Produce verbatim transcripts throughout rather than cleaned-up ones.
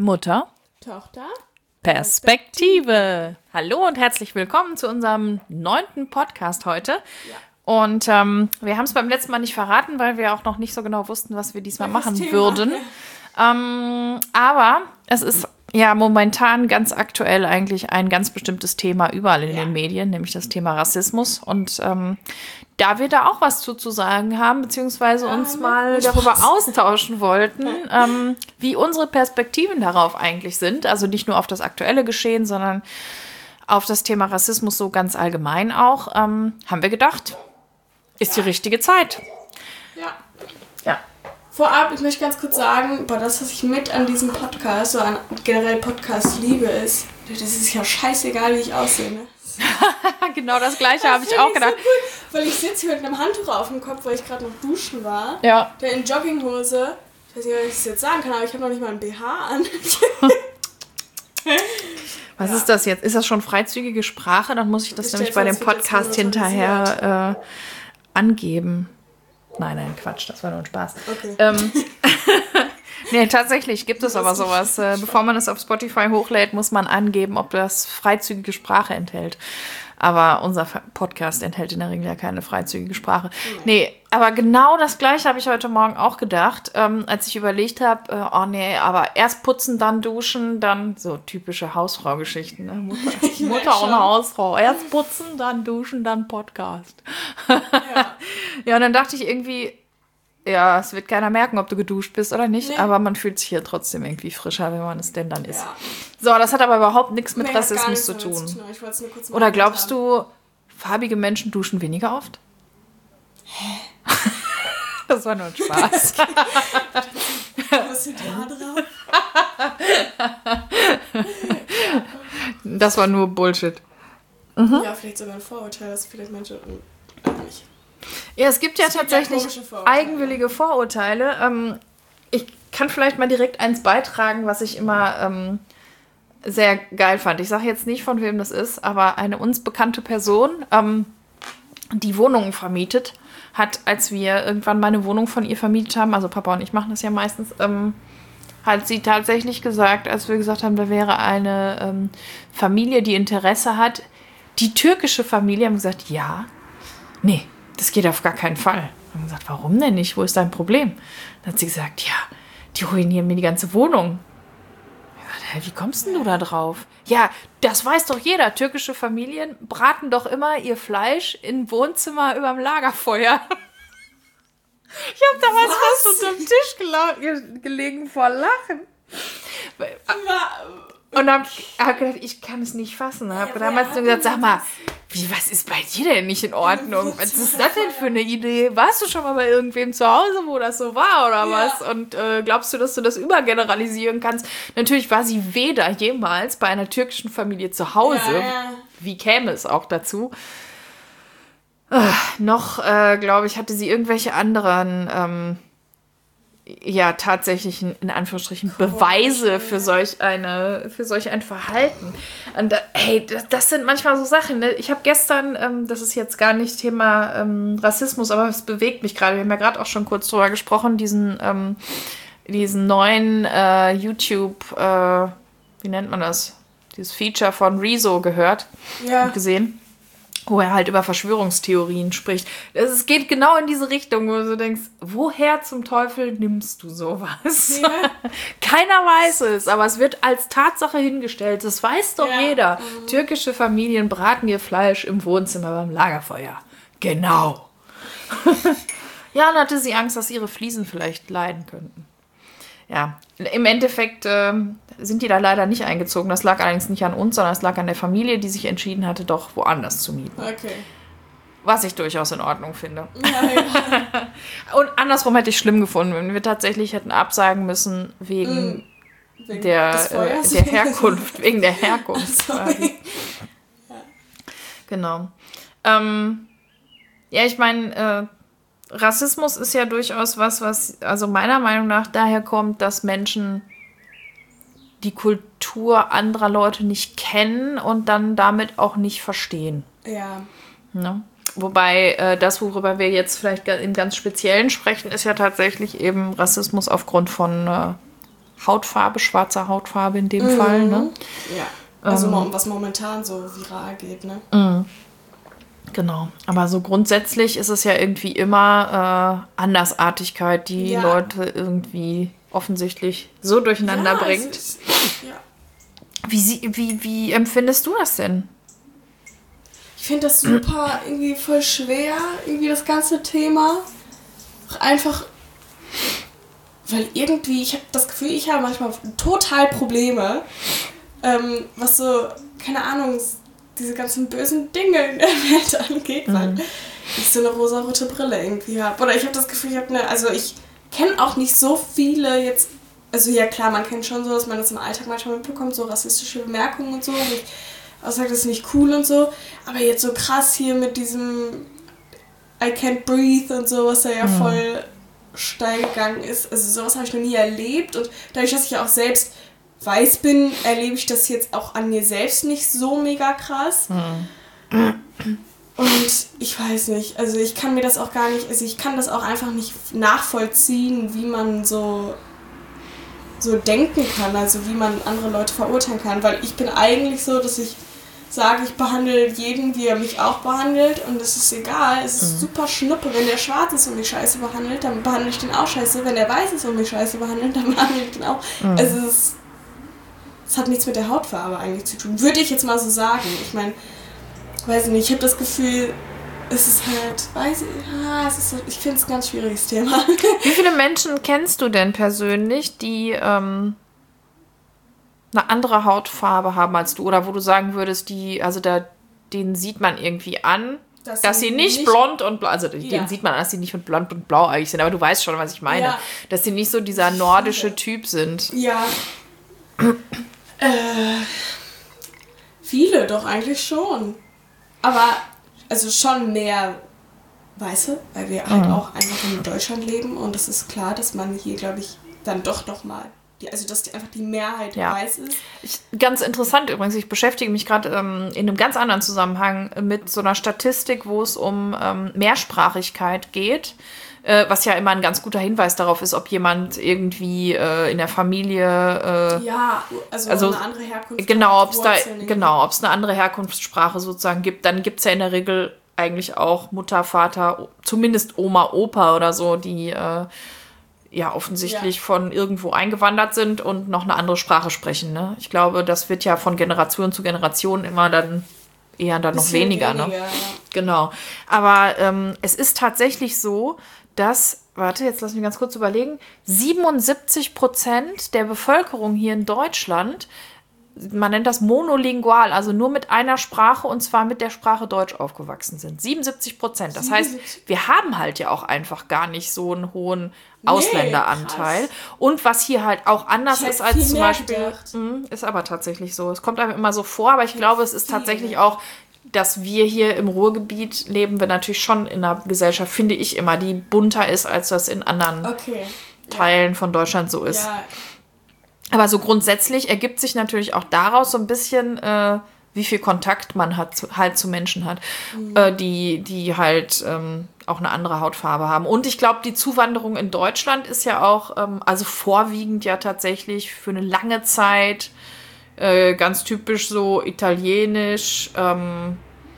Mutter, Tochter, Perspektive. Hallo und herzlich willkommen zu unserem neunten Podcast heute. Ja. Und ähm, wir haben es beim letzten Mal nicht verraten, weil wir auch noch nicht so genau wussten, was wir diesmal Welches machen Thema? würden. Ähm, aber es ist ja momentan ganz aktuell eigentlich ein ganz bestimmtes Thema überall in ja. den Medien, nämlich das Thema Rassismus. Und ähm, da wir da auch was zu, zu sagen haben, beziehungsweise ja, uns mal darüber Spaß. austauschen wollten, ähm, wie unsere Perspektiven darauf eigentlich sind. Also nicht nur auf das aktuelle Geschehen, sondern auf das Thema Rassismus so ganz allgemein auch, ähm, haben wir gedacht, ist ja. die richtige Zeit. Ja. Ja. Vorab, ich möchte ganz kurz sagen, boah, das, was ich mit an diesem Podcast, so an generell Podcast liebe, ist, das ist ja scheißegal, wie ich aussehe, ne? Genau das Gleiche habe ich auch gedacht. So cool, weil ich sitze hier mit einem Handtuch auf dem Kopf, weil ich gerade noch duschen war. Ja. Der in Jogginghose. Ich weiß nicht, ob ich das jetzt sagen kann, aber ich habe noch nicht mal ein B H an. Was ja. ist das jetzt? Ist das schon freizügige Sprache? Dann muss ich das ich nämlich bei dem Podcast hinterher äh, angeben. Nein, nein, Quatsch, das war nur ein Spaß. Okay. Ähm, nee, tatsächlich gibt es aber sowas. Äh, bevor man es auf Spotify hochlädt, muss man angeben, ob das freizügige Sprache enthält. Aber unser Podcast enthält in der Regel ja keine freizügige Sprache. Nee, aber genau das Gleiche habe ich heute Morgen auch gedacht, ähm, als ich überlegt habe, äh, oh nee, aber erst putzen, dann duschen, dann so typische Hausfrau-Geschichten. Ne? Mutter, Mutter und Hausfrau. Erst putzen, dann duschen, dann Podcast. Ja. Ja, und dann dachte ich irgendwie, ja, es wird keiner merken, ob du geduscht bist oder nicht, nee. aber man fühlt sich hier trotzdem irgendwie frischer, wenn man es denn dann ist. Ja. So, das hat aber überhaupt nichts mit nee, Rassismus nichts zu tun. Zu tun. Ich wollte es nur kurz mal oder glaubst haben. du, farbige Menschen duschen weniger oft? Hä? Das war nur ein Spaß. Was sind da drauf? Das war nur Bullshit. Mhm. Ja, vielleicht sogar ein Vorurteil, dass viele Menschen nicht. Ja, es gibt ja es tatsächlich gibt ja eigenwillige Vorurteile. Ähm, ich kann vielleicht mal direkt eins beitragen, was ich immer ähm, sehr geil fand. Ich sage jetzt nicht, von wem das ist, aber eine uns bekannte Person, ähm, die Wohnungen vermietet, hat, als wir irgendwann mal eine Wohnung von ihr vermietet haben, also Papa und ich machen das ja meistens, ähm, hat sie tatsächlich gesagt, als wir gesagt haben, da wäre eine ähm, Familie, die Interesse hat, die türkische Familie, haben gesagt, ja, nee, das geht auf gar keinen Fall. Und gesagt, warum denn nicht? Wo ist dein Problem? Dann hat sie gesagt, ja, die ruinieren mir die ganze Wohnung. Ich dachte, wie kommst denn du da drauf? Ja, das weiß doch jeder. Türkische Familien braten doch immer ihr Fleisch im Wohnzimmer überm Lagerfeuer. Ich habe damals fast unter dem Tisch gela- gelegen vor Lachen. Und dann habe ich gedacht, ich kann es nicht fassen. Habe damals nur gesagt, sag mal, wie, was ist bei dir denn nicht in Ordnung? Was ist das denn für eine Idee? Warst du schon mal bei irgendwem zu Hause, wo das so war oder ja. was? Und äh, glaubst du, dass du das übergeneralisieren kannst? Natürlich war sie weder jemals bei einer türkischen Familie zu Hause. Ja, ja. Wie käme es auch dazu? Äh, noch, äh, glaube ich, hatte sie irgendwelche anderen... Ähm, ja, tatsächlich in Anführungsstrichen Beweise für solch eine, für solch ein Verhalten. Und hey, das, das sind manchmal so Sachen. Ne? Ich habe gestern, ähm, das ist jetzt gar nicht Thema ähm, Rassismus, aber es bewegt mich gerade. Wir haben ja gerade auch schon kurz drüber gesprochen, diesen, ähm, diesen neuen äh, YouTube, äh, wie nennt man das? Dieses Feature von Rezo gehört ja. und gesehen. Wo er halt über Verschwörungstheorien spricht. Es geht genau in diese Richtung, wo du denkst, woher zum Teufel nimmst du sowas? Ja. Keiner weiß es, aber es wird als Tatsache hingestellt. Das weiß doch ja. jeder. Mhm. Türkische Familien braten ihr Fleisch im Wohnzimmer beim Lagerfeuer. Genau. Ja, dann hatte sie Angst, dass ihre Fliesen vielleicht leiden könnten. Ja, im Endeffekt äh, sind die da leider nicht eingezogen. Das lag allerdings nicht an uns, sondern es lag an der Familie, die sich entschieden hatte, doch woanders zu mieten. Okay. Was ich durchaus in Ordnung finde. Ja, ja. Und andersrum hätte ich schlimm gefunden, wenn wir tatsächlich hätten absagen müssen wegen, mm, wegen der, äh, der Herkunft. Wegen der Herkunft. Quasi. Ja. Genau. Ähm, ja, ich meine... Äh, Rassismus ist ja durchaus was, was also meiner Meinung nach daher kommt, dass Menschen die Kultur anderer Leute nicht kennen und dann damit auch nicht verstehen. Ja. Ne? Wobei äh, das, worüber wir jetzt vielleicht im ganz Speziellen sprechen, ist ja tatsächlich eben Rassismus aufgrund von äh, Hautfarbe, schwarzer Hautfarbe in dem mhm. Fall. Ne? Ja, also ähm, was momentan so viral geht. Ne? Mhm. Genau, aber so grundsätzlich ist es ja irgendwie immer äh, Andersartigkeit, die ja. Leute irgendwie offensichtlich so durcheinander ja, bringt. Ist, ja. Wie, sie, wie, wie empfindest du das denn? Ich finde das super irgendwie voll schwer, irgendwie das ganze Thema. Einfach, weil irgendwie, ich habe das Gefühl, ich habe manchmal total Probleme, ähm, was so, keine Ahnung, diese ganzen bösen Dinge in der Welt angeht, mhm. weil ich so eine rosarote Brille irgendwie habe. Oder ich habe das Gefühl, ich habe eine, also ich kenne auch nicht so viele jetzt, also ja klar, man kennt schon so, dass man das im Alltag manchmal mitbekommt, so rassistische Bemerkungen und so, wo ich auch sage, das ist nicht cool und so, aber jetzt so krass hier mit diesem I can't breathe und so, was da ja mhm. voll steil gegangen ist, also sowas habe ich noch nie erlebt und dadurch, dass ich ja auch selbst weiß bin, erlebe ich das jetzt auch an mir selbst nicht so mega krass. Mhm. Und ich weiß nicht, also ich kann mir das auch gar nicht, also ich kann das auch einfach nicht nachvollziehen, wie man so, so denken kann, also wie man andere Leute verurteilen kann, weil ich bin eigentlich so, dass ich sage, ich behandle jeden, wie er mich auch behandelt und es ist egal, es ist mhm. super schnuppe, wenn der schwarz ist und mich scheiße behandelt, dann behandle ich den auch scheiße, wenn der weiß ist und mich scheiße behandelt, dann behandle ich den auch. Mhm. Also es ist Es hat nichts mit der Hautfarbe eigentlich zu tun. Würde ich jetzt mal so sagen. Ich meine, weiß nicht, ich habe das Gefühl, es ist halt, weiß ich, ah, es ist so, ich finde es ein ganz schwieriges Thema. Wie viele Menschen kennst du denn persönlich, die ähm, eine andere Hautfarbe haben als du? Oder wo du sagen würdest, die, also da, denen sieht man irgendwie an, dass, dass sie nicht, nicht blond und blau, also ja. denen sieht man an, dass sie nicht mit blond und blau eigentlich sind. Aber du weißt schon, was ich meine. Ja. Dass sie nicht so dieser nordische Typ sind. Ja. Äh, viele doch eigentlich schon. Aber, also schon mehr Weiße, weil wir halt mhm. auch einfach in Deutschland leben und es ist klar, dass man hier, glaube ich, dann doch noch mal, die, also dass die, einfach die Mehrheit ja. weiß ist. Ich, ganz interessant übrigens, ich beschäftige mich gerade ähm, in einem ganz anderen Zusammenhang mit so einer Statistik, wo es um ähm, Mehrsprachigkeit geht. Äh, was ja immer ein ganz guter Hinweis darauf ist, ob jemand irgendwie äh, in der Familie äh, ja, also, also eine andere Herkunft genau, ob es da genau, ob es eine andere Herkunftssprache sozusagen gibt, dann gibt es ja in der Regel eigentlich auch Mutter, Vater, zumindest Oma, Opa oder so, die äh, ja offensichtlich ja. von irgendwo eingewandert sind und noch eine andere Sprache sprechen. Ne? Ich glaube, das wird ja von Generation zu Generation immer dann eher dann noch weniger. weniger ne? ja. Genau. Aber ähm, es ist tatsächlich so, dass, warte, jetzt lass mich ganz kurz überlegen, siebenundsiebzig Prozent der Bevölkerung hier in Deutschland, man nennt das monolingual, also nur mit einer Sprache und zwar mit der Sprache Deutsch aufgewachsen sind. siebenundsiebzig Prozent. Das heißt, wir haben halt ja auch einfach gar nicht so einen hohen Ausländeranteil. Nee, und was hier halt auch anders ist als zum Beispiel, mh, ist aber tatsächlich so. Es kommt einem immer so vor, aber ich glaube, es ist tatsächlich auch, dass wir hier im Ruhrgebiet leben, wir natürlich schon in einer Gesellschaft, finde ich immer, die bunter ist, als das in anderen okay. Teilen ja. von Deutschland so ist. Ja. Aber so grundsätzlich ergibt sich natürlich auch daraus so ein bisschen, äh, wie viel Kontakt man hat zu, halt zu Menschen hat, mhm. äh, die, die halt ähm, auch eine andere Hautfarbe haben. Und ich glaube, die Zuwanderung in Deutschland ist ja auch, ähm, also vorwiegend ja tatsächlich für eine lange Zeit äh, ganz typisch so italienisch, ähm,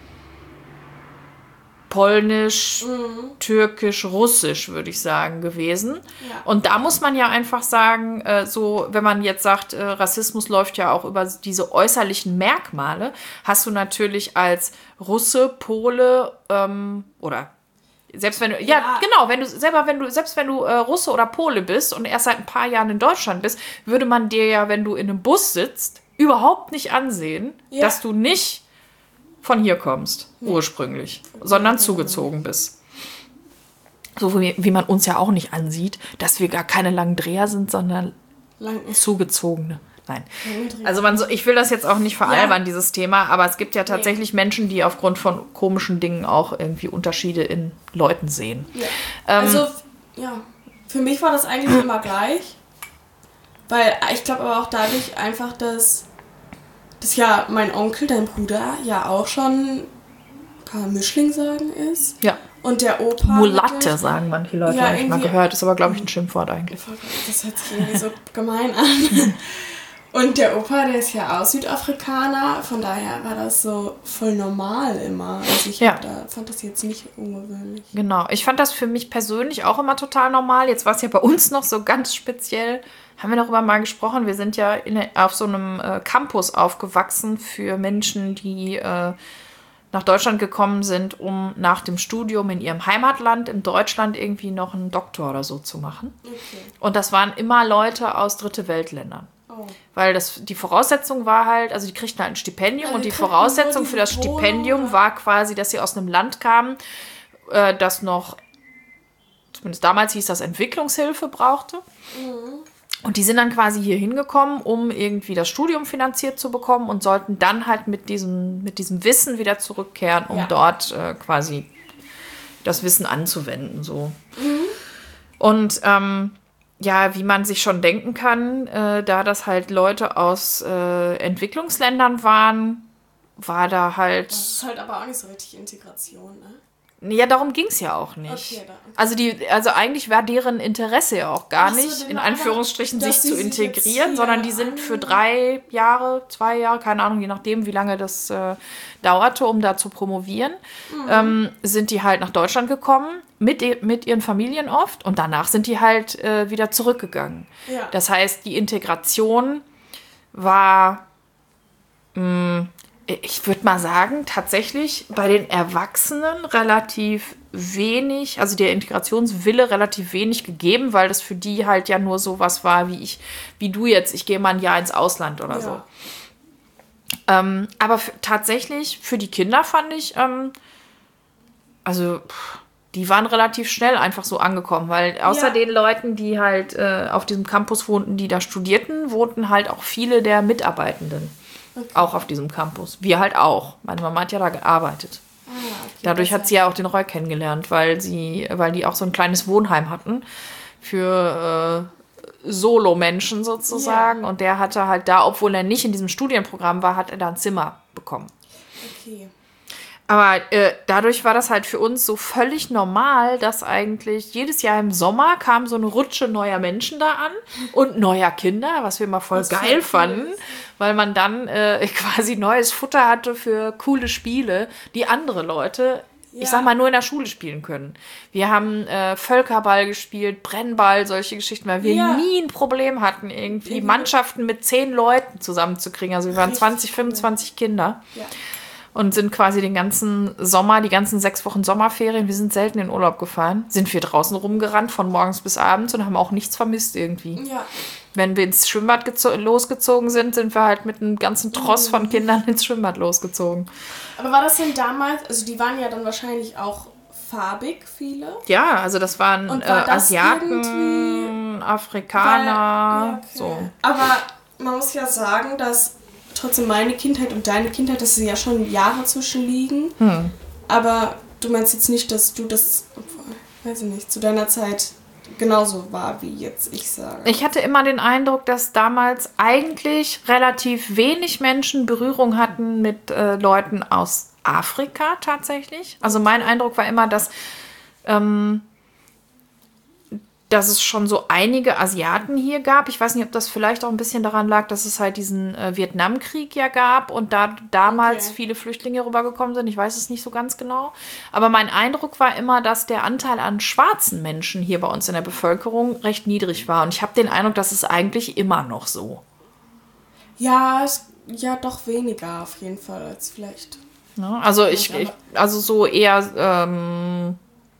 polnisch, mhm. türkisch, russisch, würde ich sagen, gewesen. Ja. Und da muss man ja einfach sagen, äh, so, wenn man jetzt sagt, äh, Rassismus läuft ja auch über diese äußerlichen Merkmale, hast du natürlich als Russe, Pole ähm, oder selbst wenn du, ja, ja, genau, wenn du selber, wenn du, selbst wenn du äh, Russe oder Pole bist und erst seit ein paar Jahren in Deutschland bist, würde man dir ja, wenn du in einem Bus sitzt, überhaupt nicht ansehen, ja. dass du nicht von hier kommst, nee. ursprünglich, sondern zugezogen bist. So wie, wie man uns ja auch nicht ansieht, dass wir gar keine langen Dreher sind, sondern Lang- zugezogene. Nein. Also man so, ich will das jetzt auch nicht veralbern, ja. dieses Thema, aber es gibt ja tatsächlich nee. Menschen, die aufgrund von komischen Dingen auch irgendwie Unterschiede in Leuten sehen. Ja. Ähm, also, ja, für mich war das eigentlich immer gleich, weil ich glaube aber auch dadurch einfach, dass dass ja mein Onkel, dein Bruder, ja auch schon, kann man Mischling sagen, ist. Ja. Und der Opa... Mulatte sagen manche Leute, ja, habe ich mal gehört. Ist aber, glaube ich, ein Schimpfwort eigentlich. Das hört sich irgendwie so gemein an. Und der Opa, der ist ja auch Südafrikaner, von daher war das so voll normal immer. Also ich ja. da, fand das jetzt nicht ungewöhnlich. Genau, ich fand das für mich persönlich auch immer total normal. Jetzt war es ja bei uns noch so ganz speziell. Haben wir darüber mal gesprochen. Wir sind ja in, auf so einem äh, Campus aufgewachsen für Menschen, die äh, nach Deutschland gekommen sind, um nach dem Studium in ihrem Heimatland, in Deutschland, irgendwie noch einen Doktor oder so zu machen. Okay. Und das waren immer Leute aus Dritte Weltländern. Oh. Weil das, die Voraussetzung war halt, also die kriegten halt ein Stipendium ja, und die Voraussetzung für das Stipendium war quasi, dass sie aus einem Land kamen, äh, das noch, zumindest damals hieß das, Entwicklungshilfe brauchte. Mhm. Und die sind dann quasi hier hingekommen, um irgendwie das Studium finanziert zu bekommen und sollten dann halt mit diesem, mit diesem Wissen wieder zurückkehren, um ja. dort äh, quasi das Wissen anzuwenden. So. Mhm. Und ähm, ja, wie man sich schon denken kann, äh, da das halt Leute aus äh, Entwicklungsländern waren, war da halt... Das ist halt aber auch nicht so richtig Integration, ne? Ja, darum ging es ja auch nicht. Okay, da, okay. Also, die, also eigentlich war deren Interesse ja auch gar so, nicht, in Anführungsstrichen, sich zu integrieren, sich sondern die sind für drei Jahre, zwei Jahre, keine Ahnung, je nachdem, wie lange das äh, dauerte, um da zu promovieren, mhm. ähm, sind die halt nach Deutschland gekommen, mit, mit ihren Familien oft, und danach sind die halt äh, wieder zurückgegangen. Ja. Das heißt, die Integration war... Mh, ich würde mal sagen, tatsächlich bei den Erwachsenen relativ wenig, also der Integrationswille relativ wenig gegeben, weil das für die halt ja nur sowas war, wie ich, wie du jetzt, ich gehe mal ein Jahr ins Ausland oder ja. so. Ähm, aber f- tatsächlich für die Kinder fand ich, ähm, also pff, die waren relativ schnell einfach so angekommen, weil außer ja. den Leuten, die halt äh, auf diesem Campus wohnten, die da studierten, wohnten halt auch viele der Mitarbeitenden. Okay. Auch auf diesem Campus. Wir halt auch. Meine Mama hat ja da gearbeitet. Ah, okay, Dadurch hat sie ja auch den Roy kennengelernt, weil sie, weil die auch so ein kleines Wohnheim hatten für äh, Solo-Menschen sozusagen. Ja. Und der hatte halt da, obwohl er nicht in diesem Studienprogramm war, hat er da ein Zimmer bekommen. Okay. Aber äh, dadurch war das halt für uns so völlig normal, dass eigentlich jedes Jahr im Sommer kam so eine Rutsche neuer Menschen da an und neuer Kinder, was wir immer voll das geil fanden, cool. weil man dann äh, quasi neues Futter hatte für coole Spiele, die andere Leute, ja. ich sag mal, nur in der Schule spielen können. Wir haben äh, Völkerball gespielt, Brennball, solche Geschichten, weil wir ja. nie ein Problem hatten, irgendwie ja. Mannschaften mit zehn Leuten zusammenzukriegen. Also wir waren zwanzig, fünfundzwanzig Kinder. Ja. Und sind quasi den ganzen Sommer, die ganzen sechs Wochen Sommerferien, wir sind selten in Urlaub gefahren, sind wir draußen rumgerannt von morgens bis abends und haben auch nichts vermisst irgendwie. Ja. Wenn wir ins Schwimmbad gezo- losgezogen sind, sind wir halt mit einem ganzen Tross von Kindern ins Schwimmbad losgezogen. Aber war das denn damals, also die waren ja dann wahrscheinlich auch farbig, viele? Ja, also das waren äh, war das Asiaten, Afrikaner, weil, ja, okay. so. Aber man muss ja sagen, dass trotzdem meine Kindheit und deine Kindheit, dass sie ja schon Jahre zwischen liegen. Hm. Aber du meinst jetzt nicht, dass du das, weiß ich nicht, zu deiner Zeit genauso war, wie jetzt ich sage. Ich hatte immer den Eindruck, dass damals eigentlich relativ wenig Menschen Berührung hatten mit äh, Leuten aus Afrika tatsächlich. Also mein Eindruck war immer, dass ähm, dass es schon so einige Asiaten hier gab. Ich weiß nicht, ob das vielleicht auch ein bisschen daran lag, dass es halt diesen äh, Vietnamkrieg ja gab und da damals okay. viele Flüchtlinge rübergekommen sind. Ich weiß es nicht so ganz genau. Aber mein Eindruck war immer, dass der Anteil an schwarzen Menschen hier bei uns in der Bevölkerung recht niedrig war. Und ich habe den Eindruck, das ist eigentlich immer noch so. Ja, es, ja, doch weniger auf jeden Fall als vielleicht. Ja, also ich, ich, also so eher ähm,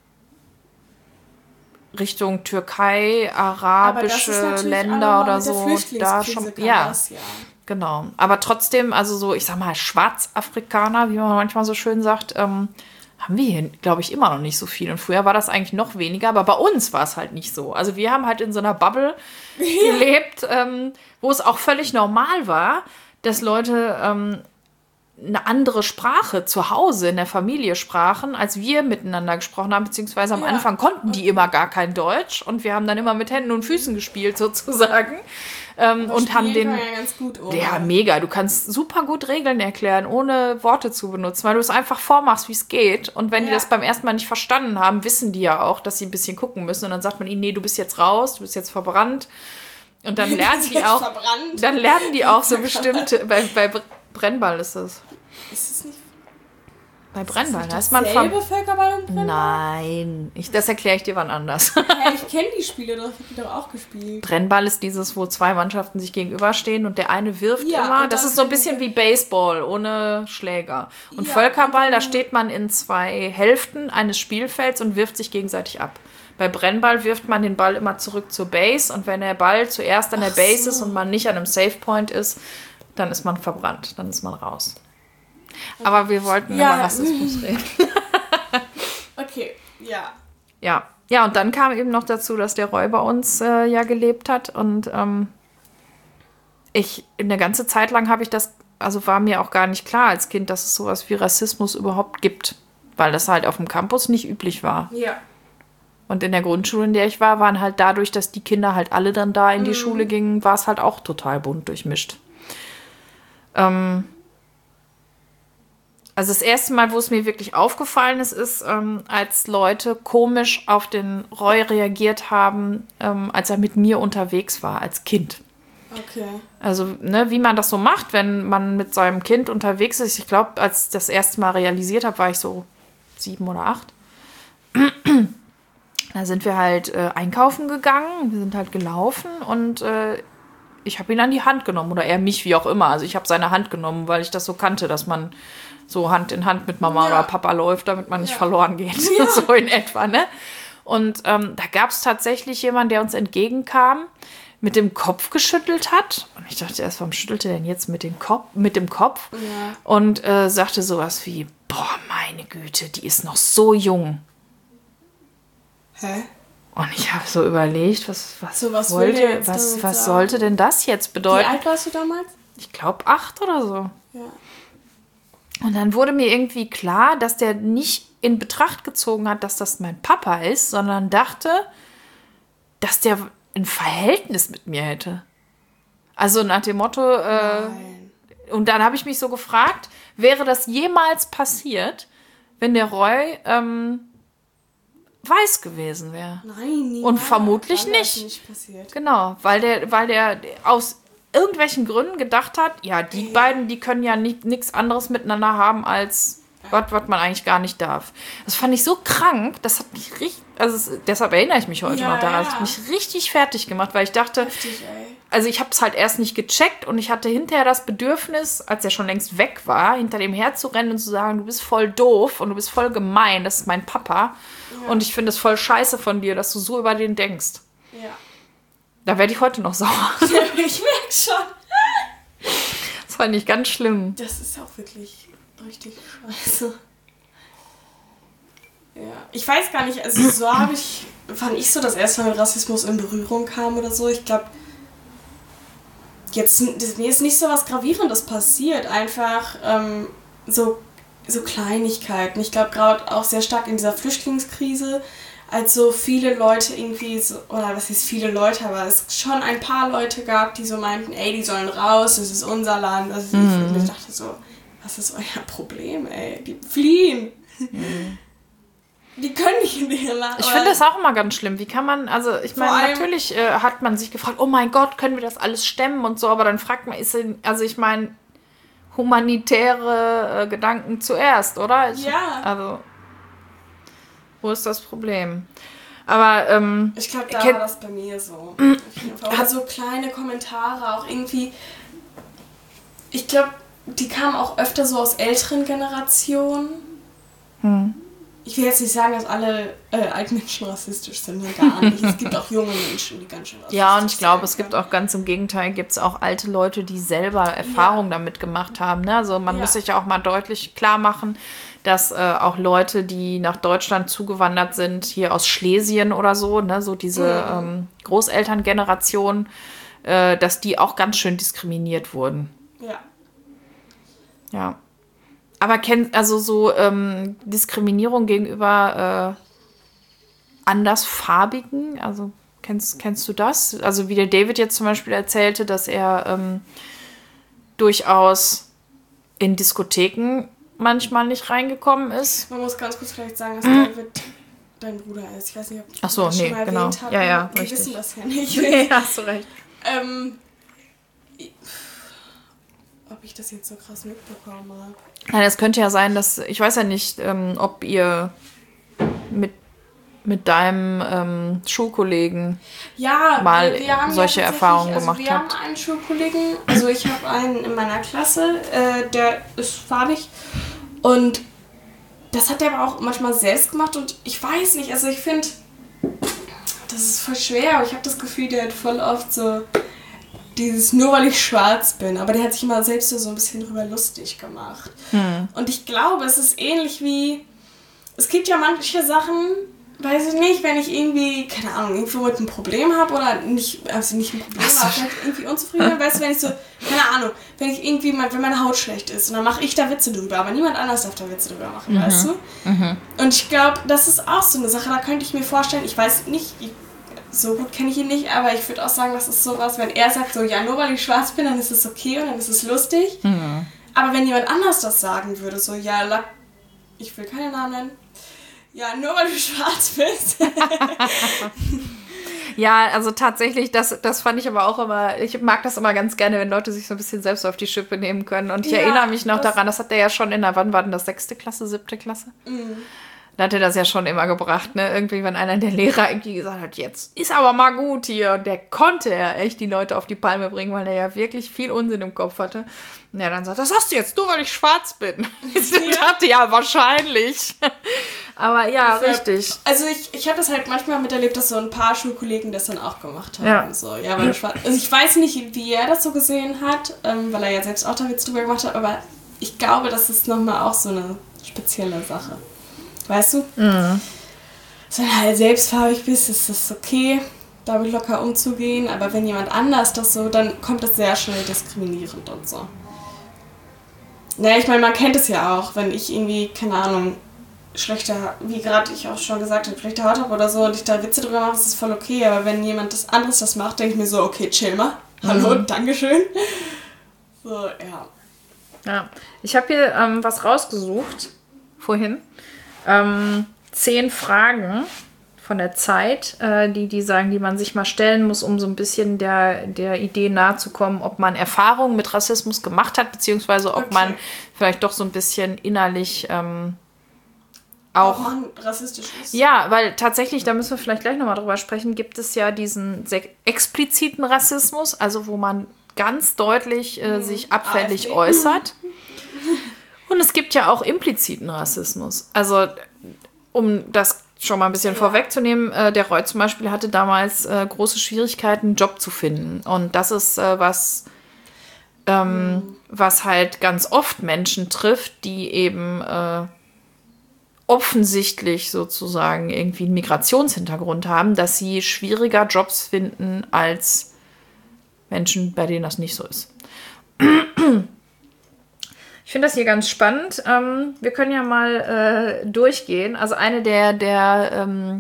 Richtung Türkei, arabische Länder oder so, da schon, ja, das, ja, genau. Aber trotzdem, also so, ich sag mal, Schwarzafrikaner, wie man manchmal so schön sagt, ähm, haben wir hier, glaube ich, immer noch nicht so viel. Und früher war das eigentlich noch weniger, aber bei uns war es halt nicht so. Also wir haben halt in so einer Bubble ja. gelebt, ähm, wo es auch völlig normal war, dass Leute ähm, eine andere Sprache zu Hause in der Familie sprachen, als wir miteinander gesprochen haben, beziehungsweise am ja. Anfang konnten die immer gar kein Deutsch und wir haben dann immer mit Händen und Füßen gespielt sozusagen. Ähm, und haben den. Ja, ganz gut, oder? Ja, mega. Du kannst super gut Regeln erklären, ohne Worte zu benutzen, weil du es einfach vormachst, wie es geht. Und wenn ja. die das beim ersten Mal nicht verstanden haben, wissen die ja auch, dass sie ein bisschen gucken müssen. Und dann sagt man ihnen, nee, du bist jetzt raus, du bist jetzt verbrannt. Und dann lernen die auch. Verbrannt. Dann lernen die auch so bestimmte. Bei, bei Brennball ist das. Ist es nicht? Bei Brennball heißt man von. Völkerball und Brennball? Nein, ich, das erkläre ich dir wann anders. Ja, ich kenne die Spiele doch, ich habe die doch auch gespielt. Brennball ist dieses, wo zwei Mannschaften sich gegenüberstehen und der eine wirft ja, immer. Das ist so ein bisschen wie Baseball ohne Schläger. Und ja, Völkerball, da steht man in zwei Hälften eines Spielfelds und wirft sich gegenseitig ab. Bei Brennball wirft man den Ball immer zurück zur Base und wenn der Ball zuerst an der Ach Base so. ist und man nicht an einem Safe Point ist, dann ist man verbrannt, dann ist man raus. Aber wir wollten ja. über Rassismus reden. Okay, ja. Ja. Ja, und dann kam eben noch dazu, dass der Roy bei uns äh, ja gelebt hat. Und ähm, ich, eine ganze Zeit lang habe ich das, also war mir auch gar nicht klar als Kind, dass es sowas wie Rassismus überhaupt gibt. Weil das halt auf dem Campus nicht üblich war. Ja. Und in der Grundschule, in der ich war, waren halt dadurch, dass die Kinder halt alle dann da in die mhm. Schule gingen, war es halt auch total bunt durchmischt. Ähm, Also das erste Mal, wo es mir wirklich aufgefallen ist, ist, ähm, als Leute komisch auf den Roy reagiert haben, ähm, als er mit mir unterwegs war, als Kind. Okay. Also, ne, wie man das so macht, wenn man mit seinem Kind unterwegs ist. Ich glaube, als ich das erste Mal realisiert habe, war ich so sieben oder acht. Da sind wir halt äh, einkaufen gegangen, wir sind halt gelaufen und äh, ich habe ihn an die Hand genommen oder er mich, wie auch immer. Also ich habe seine Hand genommen, weil ich das so kannte, dass man so Hand in Hand mit Mama ja. oder Papa läuft, damit man nicht ja. verloren geht. Ja. So in etwa, ne? Und ähm, da gab es tatsächlich jemanden, der uns entgegenkam, mit dem Kopf geschüttelt hat. Und ich dachte erst, warum schüttelt er denn jetzt mit dem Kopf? Mit dem Kopf? Ja. Und äh, sagte sowas wie, boah, meine Güte, die ist noch so jung. Hä? Und ich habe so überlegt, was, was, so, was, wollte, was, was sollte denn das jetzt bedeuten? Wie alt warst du damals? Ich glaube acht oder so. Ja. Und dann wurde mir irgendwie klar, dass der nicht in Betracht gezogen hat, dass das mein Papa ist, sondern dachte, dass der ein Verhältnis mit mir hätte. Also nach dem Motto, äh, und dann habe ich mich so gefragt, wäre das jemals passiert, wenn der Roy ähm, weiß gewesen wäre? Nein, niemals. Und vermutlich nicht. nicht passiert. Genau, weil der, weil der aus irgendwelchen Gründen gedacht hat, ja, die ja. beiden, die können ja nichts anderes miteinander haben als Gott, was man eigentlich gar nicht darf. Das fand ich so krank, das hat mich richtig, also es, deshalb erinnere ich mich heute ja, noch daran, ja. das hat mich richtig fertig gemacht, weil ich dachte, Heftig, ey. Also ich habe es halt erst nicht gecheckt und ich hatte hinterher das Bedürfnis, als er schon längst weg war, hinter dem herzurennen und zu sagen, du bist voll doof und du bist voll gemein, das ist mein Papa ja. und ich finde es voll scheiße von dir, dass du so über den denkst. Ja. Da werde ich heute noch sauer. Ja, ich merke schon. Das fand ich ganz schlimm. Das ist auch wirklich richtig scheiße. Ja. Ich weiß gar nicht, also so habe ich, wann ich so das erste Mal mit Rassismus in Berührung kam oder so, ich glaube, jetzt mir ist nicht so was Gravierendes passiert, einfach ähm, so, so Kleinigkeiten. Ich glaube gerade auch sehr stark in dieser Flüchtlingskrise, als so viele Leute irgendwie, so, oder was heißt viele Leute, aber es schon ein paar Leute gab, die so meinten, ey, die sollen raus, das ist unser Land. Also mhm. ich, ich dachte so, was ist euer Problem, ey? Die fliehen. Mhm. Die können nicht in ihr Land. Ich finde das auch immer ganz schlimm. Wie kann man, also ich meine, natürlich äh, hat man sich gefragt, oh mein Gott, können wir das alles stemmen und so, aber dann fragt man, ist denn, also ich meine, humanitäre äh, Gedanken zuerst, oder? Ich, ja. Also, wo ist das Problem? Aber, ähm... Ich glaube, da war das bei mir so. Oder so kleine Kommentare, auch irgendwie, ich glaube, die kamen auch öfter so aus älteren Generationen. Hm. Ich will jetzt nicht sagen, dass alle äh, alten Menschen rassistisch sind, gar nicht. Es gibt auch junge Menschen, die ganz schön rassistisch sind. Ja, und ich glaube, es gibt auch ganz im Gegenteil, gibt es auch alte Leute, die selber Erfahrungen ja. damit gemacht haben. Ne? Also man ja. muss sich ja auch mal deutlich klar machen, dass äh, auch Leute, die nach Deutschland zugewandert sind, hier aus Schlesien oder so, ne? So diese mhm. ähm, Großelterngeneration, äh, dass die auch ganz schön diskriminiert wurden. Ja. Ja. Aber kennt also so ähm, Diskriminierung gegenüber äh, Andersfarbigen, also Kennst, kennst du das? Also wie der David jetzt zum Beispiel erzählte, dass er ähm, durchaus in Diskotheken manchmal nicht reingekommen ist. Man muss ganz kurz vielleicht sagen, dass mhm. David dein Bruder ist. Ich weiß nicht, ob ich Ach so, das nee, schon mal genau. erwähnt habe. Ja, ja, wir richtig. wissen das ja nicht. Nee, hast du recht. ähm, ob ich das jetzt so krass mitbekommen habe. Nein, es könnte ja sein, dass, ich weiß ja nicht, ähm, ob ihr mit, mit deinem ähm, Schulkollegen ja, mal wir, wir haben solche ja Erfahrungen also gemacht wir habt. Wir haben einen Schulkollegen, also ich habe einen in meiner Klasse, äh, der ist farbig und das hat er aber auch manchmal selbst gemacht und ich weiß nicht, also ich finde, das ist voll schwer, aber ich habe das Gefühl, der hat voll oft so dieses, nur weil ich schwarz bin, aber der hat sich immer selbst so ein bisschen drüber lustig gemacht. Hm. Und ich glaube, es ist ähnlich wie, es gibt ja manche Sachen, weiß ich nicht, wenn ich irgendwie, keine Ahnung, irgendwo mit einem Problem habe oder nicht, also nicht ein Problem, aber vielleicht irgendwie unzufrieden bin, weißt du, wenn ich so, keine Ahnung, wenn ich irgendwie, wenn meine Haut schlecht ist und dann mache ich da Witze drüber, aber niemand anders darf da Witze drüber machen, mhm. weißt du? Mhm. Und ich glaube, das ist auch so eine Sache, da könnte ich mir vorstellen, ich weiß nicht, ich, so gut kenne ich ihn nicht, aber ich würde auch sagen, das ist sowas, wenn er sagt so, ja, nur weil ich schwarz bin, dann ist es okay und dann ist es lustig. Mhm. Aber wenn jemand anders das sagen würde, so, ja, ich will keine Namen nennen, ja, nur weil du schwarz bist. Ja, also tatsächlich, das, das fand ich aber auch immer, ich mag das immer ganz gerne, wenn Leute sich so ein bisschen selbst auf die Schippe nehmen können. Und ich ja, erinnere mich noch das daran, das hat er ja schon in der, wann war denn das, sechste Klasse, siebte Klasse? Mhm. Da hat er das ja schon immer gebracht, ne? Irgendwie, wenn einer der Lehrer irgendwie gesagt hat, jetzt ist aber mal gut hier. Und der konnte ja echt die Leute auf die Palme bringen, weil er ja wirklich viel Unsinn im Kopf hatte. Und er dann sagt, das hast du jetzt nur, weil ich schwarz bin. Ich ja. dachte, ja, wahrscheinlich. Aber ja, deshalb, richtig. Also ich, ich habe das halt manchmal miterlebt, dass so ein paar Schulkollegen das dann auch gemacht haben. Ja. So, ja, weil schwarz, also ich weiß nicht, wie er das so gesehen hat, ähm, weil er ja selbst auch da Witz drüber gemacht hat, aber ich glaube, das ist nochmal auch so eine spezielle Sache. Weißt du? Mhm. Wenn du halt selbstfarbig bist, ist das okay, damit locker umzugehen. Aber wenn jemand anders das so, dann kommt das sehr schnell diskriminierend und so. Naja, ich meine, man kennt es ja auch, wenn ich irgendwie, keine Ahnung, schlechter, wie gerade ich auch schon gesagt habe, schlechte Haut habe oder so und ich da Witze drüber mache, ist das voll okay. Aber wenn jemand das anderes das macht, denke ich mir so, okay, chill mal. Hallo, mhm. Dankeschön. So, ja. Ja, ich habe hier ähm, was rausgesucht, vorhin. Ähm, zehn Fragen von der Zeit, äh, die, die sagen, die man sich mal stellen muss, um so ein bisschen der, der Idee nahe zu kommen, ob man Erfahrungen mit Rassismus gemacht hat, beziehungsweise ob okay. man vielleicht doch so ein bisschen innerlich ähm, auch... Auch man rassistisch ist. Ja, weil tatsächlich, da müssen wir vielleicht gleich nochmal drüber sprechen, gibt es ja diesen sehr expliziten Rassismus, also wo man ganz deutlich äh, sich abfällig A f D äußert. Und es gibt ja auch impliziten Rassismus. Also, um das schon mal ein bisschen ja. vorwegzunehmen, äh, der Roy zum Beispiel hatte damals äh, große Schwierigkeiten, einen Job zu finden. Und das ist äh, was, ähm, mhm. was halt ganz oft Menschen trifft, die eben äh, offensichtlich sozusagen irgendwie einen Migrationshintergrund haben, dass sie schwieriger Jobs finden als Menschen, bei denen das nicht so ist. Ich finde das hier ganz spannend. Ähm, wir können ja mal äh, durchgehen. Also eine der, der ähm,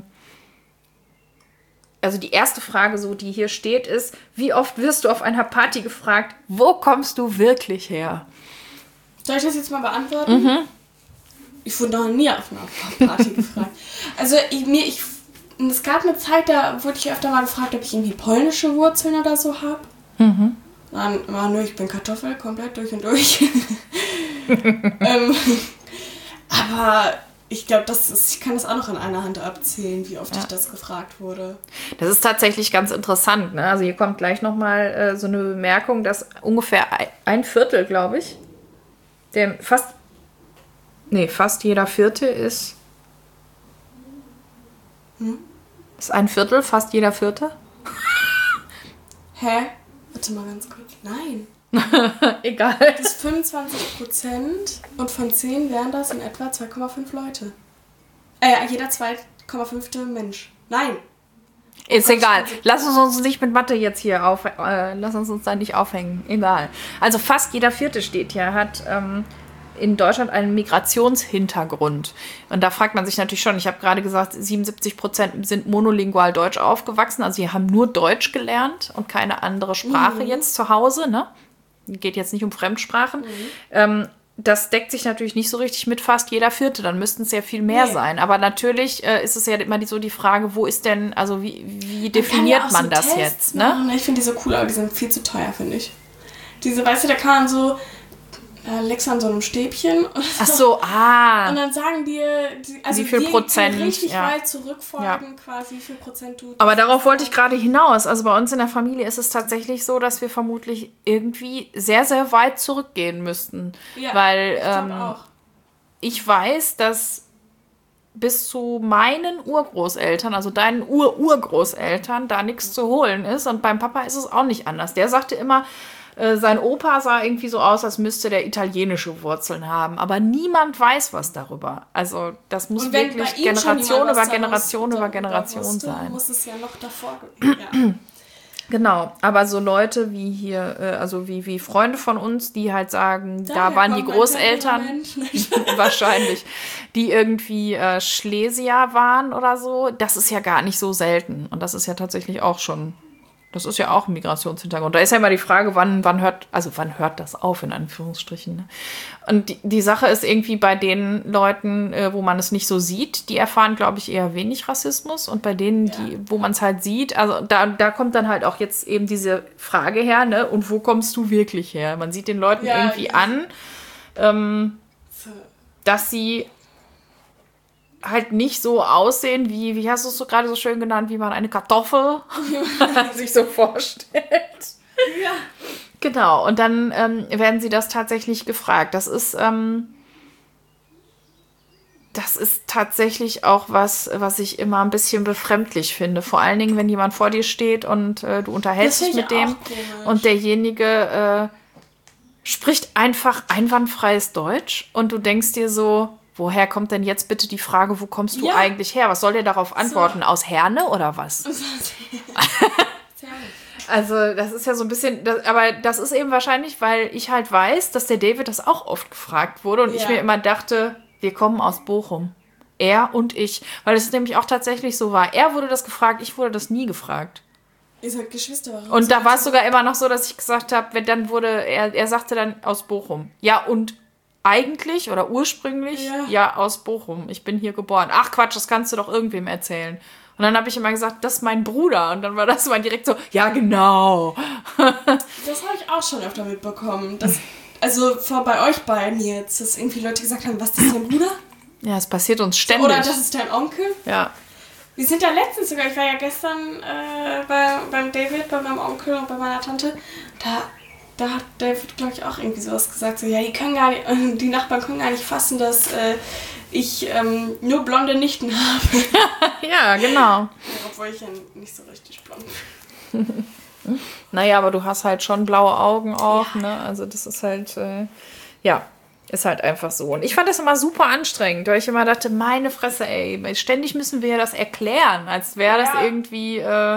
also die erste Frage, so die hier steht, ist, wie oft wirst du auf einer Party gefragt, wo kommst du wirklich her? Soll ich das jetzt mal beantworten? Mhm. Ich wurde noch nie auf einer Party gefragt. Also ich, mir, ich, es gab eine Zeit, da wurde ich öfter mal gefragt, ob ich irgendwie polnische Wurzeln oder so habe. Mhm. Dann immer nur, ich bin Kartoffel, komplett durch und durch. ähm, aber ich glaube, das ist, ich kann das auch noch an einer Hand abzählen, wie oft ja. ich das gefragt wurde. Das ist tatsächlich ganz interessant. Ne? Also hier kommt gleich nochmal äh, so eine Bemerkung, dass ungefähr ein Viertel, glaube ich, der fast, nee, fast jeder Vierte ist, hm? ist ein Viertel, fast jeder Vierte. Hä? Warte mal ganz kurz. Nein. Egal. Das ist fünfundzwanzig Prozent und von zehn wären das in etwa zwei Komma fünf Leute. Äh, jeder zwei Komma fünf Mensch. Nein. Ist egal. Lass uns uns nicht mit Mathe jetzt hier auf, äh, lass uns uns da nicht aufhängen. Egal. Also fast jeder Vierte steht hier, hat ähm, in Deutschland einen Migrationshintergrund. Und da fragt man sich natürlich schon, ich habe gerade gesagt, siebenundsiebzig Prozent sind monolingual Deutsch aufgewachsen, also sie haben nur Deutsch gelernt und keine andere Sprache mhm. jetzt zu Hause, ne? Geht jetzt nicht um Fremdsprachen. Mhm. Ähm, das deckt sich natürlich nicht so richtig mit fast jeder Vierte, dann müssten es ja viel mehr nee. sein. Aber natürlich äh, ist es ja immer die, so die Frage, wo ist denn, also wie, wie definiert man, ja man so das Tests jetzt? Ne? Ich finde die so cool, aber die sind viel zu teuer, finde ich. Diese, weißt du, da kann man so, da legst du an so einem Stäbchen. Ach so, ah. Und dann sagen dir, also wie viel die, Prozent, die richtig ja. weit zurückfolgen, ja. quasi, wie viel Prozent du... Aber darauf wollte ich gerade hinaus. Also bei uns in der Familie ist es tatsächlich so, dass wir vermutlich irgendwie sehr, sehr weit zurückgehen müssten. Ja, weil ich ähm, auch. ich weiß, dass bis zu meinen Urgroßeltern, also deinen Ur-Urgroßeltern, da nichts zu holen ist. Und beim Papa ist es auch nicht anders. Der sagte immer, sein Opa sah irgendwie so aus, als müsste der italienische Wurzeln haben. Aber niemand weiß was darüber. Also das muss wirklich Generation über Generation über Generation wusste, sein. Muss es ja noch davor ja. Genau, aber so Leute wie hier, also wie, wie Freunde von uns, die halt sagen, Daher da waren die Großeltern, wahrscheinlich, die irgendwie äh, Schlesier waren oder so, das ist ja gar nicht so selten. Und das ist ja tatsächlich auch schon... Das ist ja auch ein Migrationshintergrund. Da ist ja immer die Frage, wann, wann hört, also wann hört das auf, in Anführungsstrichen. Ne? Und die, die Sache ist irgendwie bei den Leuten, äh, wo man es nicht so sieht, die erfahren, glaube ich, eher wenig Rassismus. Und bei denen, ja. die, wo man es halt sieht, also da, da kommt dann halt auch jetzt eben diese Frage her, ne? Und wo kommst du wirklich her? Man sieht den Leuten ja, irgendwie ja. an, ähm, dass sie halt nicht so aussehen, wie, wie hast du es so gerade so schön genannt, wie man eine Kartoffel sich so vorstellt. Ja. Genau, und dann ähm, werden sie das tatsächlich gefragt. Das ist, ähm, das ist tatsächlich auch was, was ich immer ein bisschen befremdlich finde. Vor allen Dingen, wenn jemand vor dir steht und äh, du unterhältst dich mit dem und derjenige äh, spricht einfach einwandfreies Deutsch und du denkst dir so, woher kommt denn jetzt bitte die Frage, wo kommst du ja. eigentlich her? Was soll der darauf antworten? So. Aus Herne oder was? Also das ist ja so ein bisschen, das, aber das ist eben wahrscheinlich, weil ich halt weiß, dass der David das auch oft gefragt wurde und ja. ich mir immer dachte, wir kommen aus Bochum. Er und ich. Weil es nämlich auch tatsächlich so war. Er wurde das gefragt, ich wurde das nie gefragt. Ihr seid Geschwister. Und da war es sogar immer noch so, dass ich gesagt habe, dann wurde, er, er sagte dann aus Bochum. Ja, und eigentlich oder ursprünglich, ja. ja, aus Bochum. Ich bin hier geboren. Ach Quatsch, das kannst du doch irgendwem erzählen. Und dann habe ich immer gesagt, das ist mein Bruder. Und dann war das immer direkt so, ja genau. Das habe ich auch schon öfter mitbekommen. Dass, also vor bei euch beiden jetzt, dass irgendwie Leute gesagt haben, was, das ist dein Bruder? Ja, es passiert uns ständig. Oder das ist dein Onkel? Ja. Wir sind ja letztens sogar, ich war ja gestern äh, bei, beim David, bei meinem Onkel und bei meiner Tante. Da... Da hat David, glaube ich, auch irgendwie sowas gesagt. So, ja, die können gar nicht, die Nachbarn können gar nicht fassen, dass äh, ich ähm, nur blonde Nichten habe. Ja, genau. Obwohl ich ja nicht so richtig blond bin. Naja, aber du hast halt schon blaue Augen auch, ja. ne? Also das ist halt, äh, ja, ist halt einfach so. Und ich fand das immer super anstrengend, weil ich immer dachte, meine Fresse, ey, ständig müssen wir das erklären, als wäre das ja. irgendwie... Äh,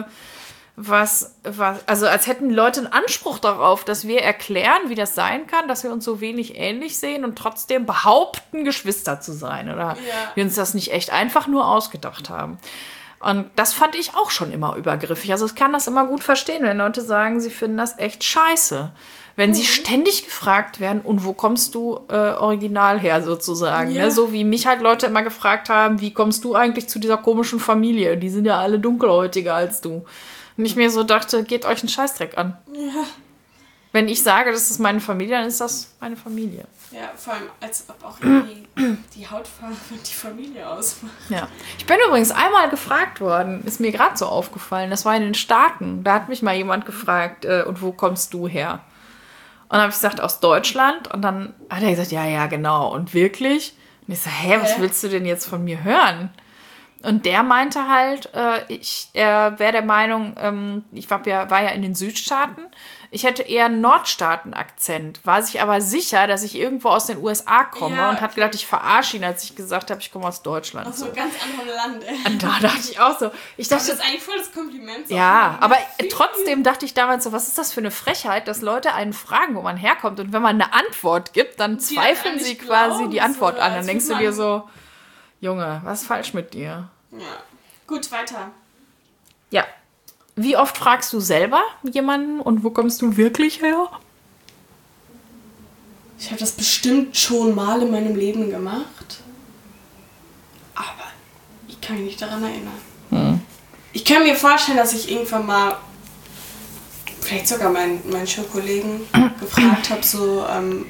Was, was, also als hätten Leute einen Anspruch darauf, dass wir erklären, wie das sein kann, dass wir uns so wenig ähnlich sehen und trotzdem behaupten, Geschwister zu sein. Oder ja. wir uns das nicht echt einfach nur ausgedacht haben. Und das fand ich auch schon immer übergriffig. Also ich kann das immer gut verstehen, wenn Leute sagen, sie finden das echt scheiße. Wenn mhm. sie ständig gefragt werden, und wo kommst du äh, original her sozusagen. Ja. Ne? So wie mich halt Leute immer gefragt haben, wie kommst du eigentlich zu dieser komischen Familie? Die sind ja alle dunkelhäutiger als du. Und ich mir so dachte, geht euch einen Scheißdreck an. Ja. Wenn ich sage, das ist meine Familie, dann ist das meine Familie. Ja, vor allem, als ob auch irgendwie die Hautfarbe die Familie ausmacht. Ja. Ich bin übrigens einmal gefragt worden, ist mir gerade so aufgefallen, das war in den Staaten. Da hat mich mal jemand gefragt, äh, und wo kommst du her? Und dann habe ich gesagt, aus Deutschland. Und dann hat er gesagt, ja, ja, genau. Und wirklich? Und ich so, hä, was willst du denn jetzt von mir hören? Und der meinte halt, äh, ich, er wäre der Meinung, ähm, ich war ja, war ja in den Südstaaten, ich hätte eher einen Nordstaaten-Akzent. War sich aber sicher, dass ich irgendwo aus den U S A komme ja, und hat gedacht, ich verarsche ihn, als ich gesagt habe, ich komme aus Deutschland. Aus so einem ganz anderen Land, ey. Und da dachte ich auch so. Ich dachte, das ist eigentlich voll das Kompliment. Ja, aber trotzdem dachte ich damals so, was ist das für eine Frechheit, dass Leute einen fragen, wo man herkommt. Und wenn man eine Antwort gibt, dann die zweifeln sie quasi glauben, die Antwort so, an. Dann denkst du dir so, Junge, was ist falsch mit dir? Ja. Gut, weiter. Ja. Wie oft fragst du selber jemanden und wo kommst du wirklich her? Ich habe das bestimmt schon mal in meinem Leben gemacht. Aber ich kann mich nicht daran erinnern. Hm. Ich kann mir vorstellen, dass ich irgendwann mal, vielleicht sogar meinen, meinen Schulkollegen gefragt habe, so, ähm,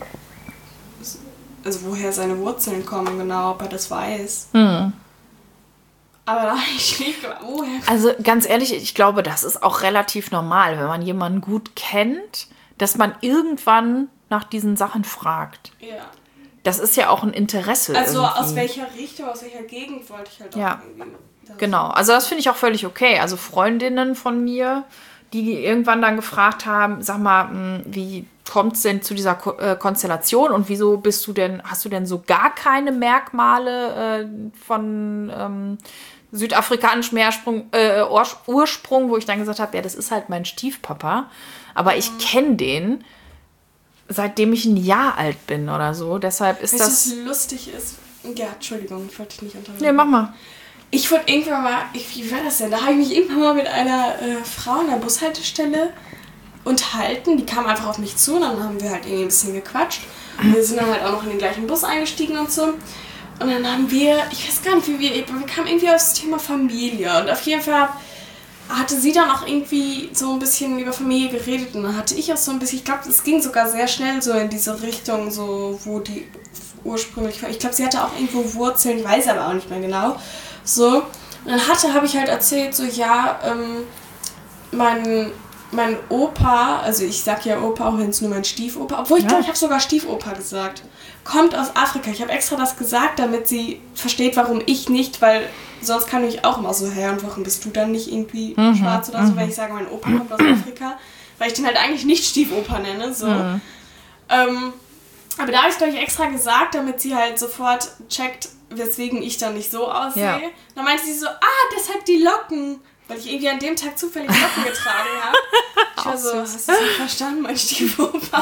also woher seine Wurzeln kommen, genau, ob er das weiß. Hm. Aber da habe ich nicht gemacht. Woher? Also ganz ehrlich, ich glaube, das ist auch relativ normal, wenn man jemanden gut kennt, dass man irgendwann nach diesen Sachen fragt. Ja. Das ist ja auch ein Interesse. Also irgendwie. Aus welcher Richtung, aus welcher Gegend wollte ich halt auch ja. irgendwie. Genau, also das finde ich auch völlig okay. Also Freundinnen von mir, die irgendwann dann gefragt haben, sag mal, wie kommt es denn zu dieser Ko- äh, Konstellation und wieso bist du denn, hast du denn so gar keine Merkmale äh, von ähm, südafrikanischem Ursprung, äh, Ursprung, wo ich dann gesagt habe, ja, das ist halt mein Stiefpapa, aber mhm. ich kenne den, seitdem ich ein Jahr alt bin oder so, deshalb ist weißt, das... was lustig ist? Ja, Entschuldigung, ich wollte dich nicht unterbrechen. Nee, mach mal. Ich wurde irgendwann mal, ich, wie war das denn? Da habe ich mich irgendwann mal mit einer äh, Frau an der Bushaltestelle unterhalten. Die kam einfach auf mich zu und dann haben wir halt irgendwie ein bisschen gequatscht. Und wir sind dann halt auch noch in den gleichen Bus eingestiegen und so. Und dann haben wir, ich weiß gar nicht, wie wir, wir kamen irgendwie aufs Thema Familie. Und auf jeden Fall hatte sie dann auch irgendwie so ein bisschen über Familie geredet. Und dann hatte ich auch so ein bisschen, ich glaube, es ging sogar sehr schnell so in diese Richtung, so wo die ursprünglich war. Ich glaube, sie hatte auch irgendwo Wurzeln, ich weiß aber auch nicht mehr genau. So, und dann hatte, habe ich halt erzählt, so, ja, ähm, mein, mein Opa, also ich sag ja Opa, auch wenn es nur mein Stiefopa, obwohl ich ja. glaube, ich habe sogar Stiefopa gesagt, kommt aus Afrika. Ich habe extra das gesagt, damit sie versteht, warum ich nicht, weil sonst kann ich auch immer so, hä, und warum bist du dann nicht irgendwie mhm, schwarz oder so, mhm. weil ich sage, mein Opa kommt aus Afrika, weil ich den halt eigentlich nicht Stiefopa nenne, so. Mhm. Ähm, aber da habe ich, glaube ich, extra gesagt, damit sie halt sofort checkt, weswegen ich dann nicht so aussehe. Ja. Dann meinte sie so, ah, deshalb die Locken. Weil ich irgendwie an dem Tag zufällig Locken getragen habe. Ich war so, hast du das nicht verstanden, mein Stiefopa?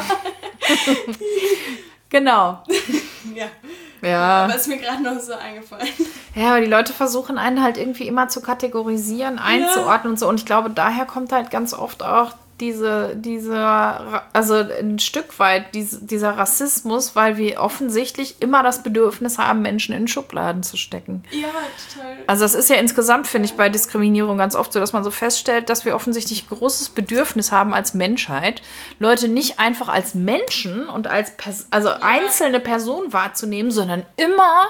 Genau. ja. ja. Aber ist mir gerade noch so eingefallen. Ja, aber die Leute versuchen einen halt irgendwie immer zu kategorisieren, einzuordnen ja. und so. Und ich glaube, daher kommt halt ganz oft auch diese, diese, also ein Stück weit diese, dieser Rassismus, weil wir offensichtlich immer das Bedürfnis haben, Menschen in Schubladen zu stecken. Ja, total. Also das ist ja insgesamt, finde ich, bei Diskriminierung ganz oft so, dass man so feststellt, dass wir offensichtlich ein großes Bedürfnis haben als Menschheit, Leute nicht einfach als Menschen und als Pers- also ja. einzelne Personen wahrzunehmen, sondern immer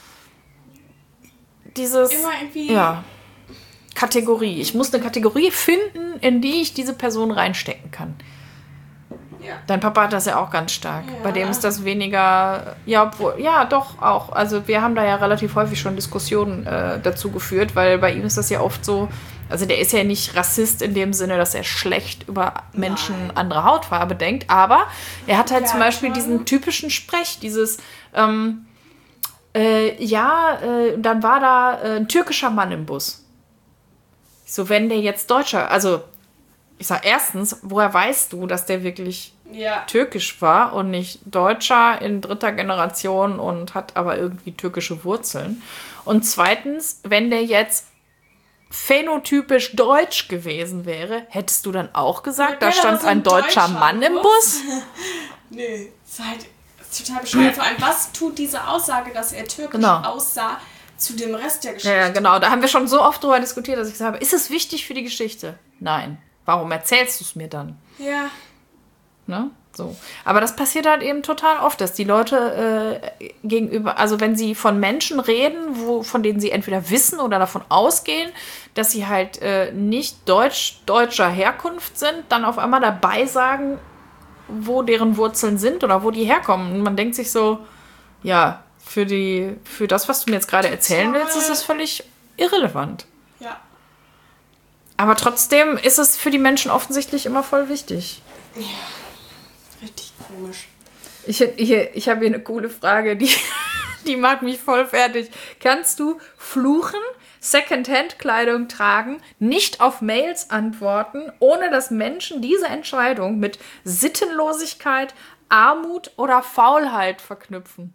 dieses... Immer irgendwie... Ja. Kategorie. Ich muss eine Kategorie finden, in die ich diese Person reinstecken kann. Ja. Dein Papa hat das ja auch ganz stark. Ja. Bei dem ist das weniger, ja, obwohl, ja, doch auch. Also wir haben da ja relativ häufig schon Diskussionen äh, dazu geführt, weil bei ihm ist das ja oft so, also der ist ja nicht Rassist in dem Sinne, dass er schlecht über Menschen Nein. anderer Hautfarbe denkt, aber er hat halt ja, zum Beispiel schon. diesen typischen Sprech, dieses, ähm, äh, ja, äh, dann war da äh, ein türkischer Mann im Bus. So, wenn der jetzt Deutscher, also ich sag erstens, woher weißt du, dass der wirklich ja. türkisch war und nicht Deutscher in dritter Generation und hat aber irgendwie türkische Wurzeln? Und zweitens, wenn der jetzt phänotypisch deutsch gewesen wäre, hättest du dann auch gesagt, ja, da stand ein deutscher Mann im Bus? Nee, das ist halt total bescheuert. Vor allem, was tut diese Aussage, dass er türkisch genau. aussah, zu dem Rest der Geschichte? Ja, genau. Da haben wir schon so oft drüber diskutiert, dass ich gesagt habe, ist es wichtig für die Geschichte? Nein. Warum erzählst du es mir dann? Ja. Ne? So. Aber das passiert halt eben total oft, dass die Leute äh, gegenüber, also wenn sie von Menschen reden, wo, von denen sie entweder wissen oder davon ausgehen, dass sie halt äh, nicht deutsch, deutscher Herkunft sind, dann auf einmal dabei sagen, wo deren Wurzeln sind oder wo die herkommen. Und man denkt sich so, ja, Für, die, für das, was du mir jetzt gerade erzählen willst, ist es völlig irrelevant. Ja. Aber trotzdem ist es für die Menschen offensichtlich immer voll wichtig. Ja, richtig komisch. Ich, ich, ich habe hier eine coole Frage, die, die macht mich voll fertig. Kannst du fluchen, Secondhand-Kleidung tragen, nicht auf Mails antworten, ohne dass Menschen diese Entscheidung mit Sittenlosigkeit, Armut oder Faulheit verknüpfen?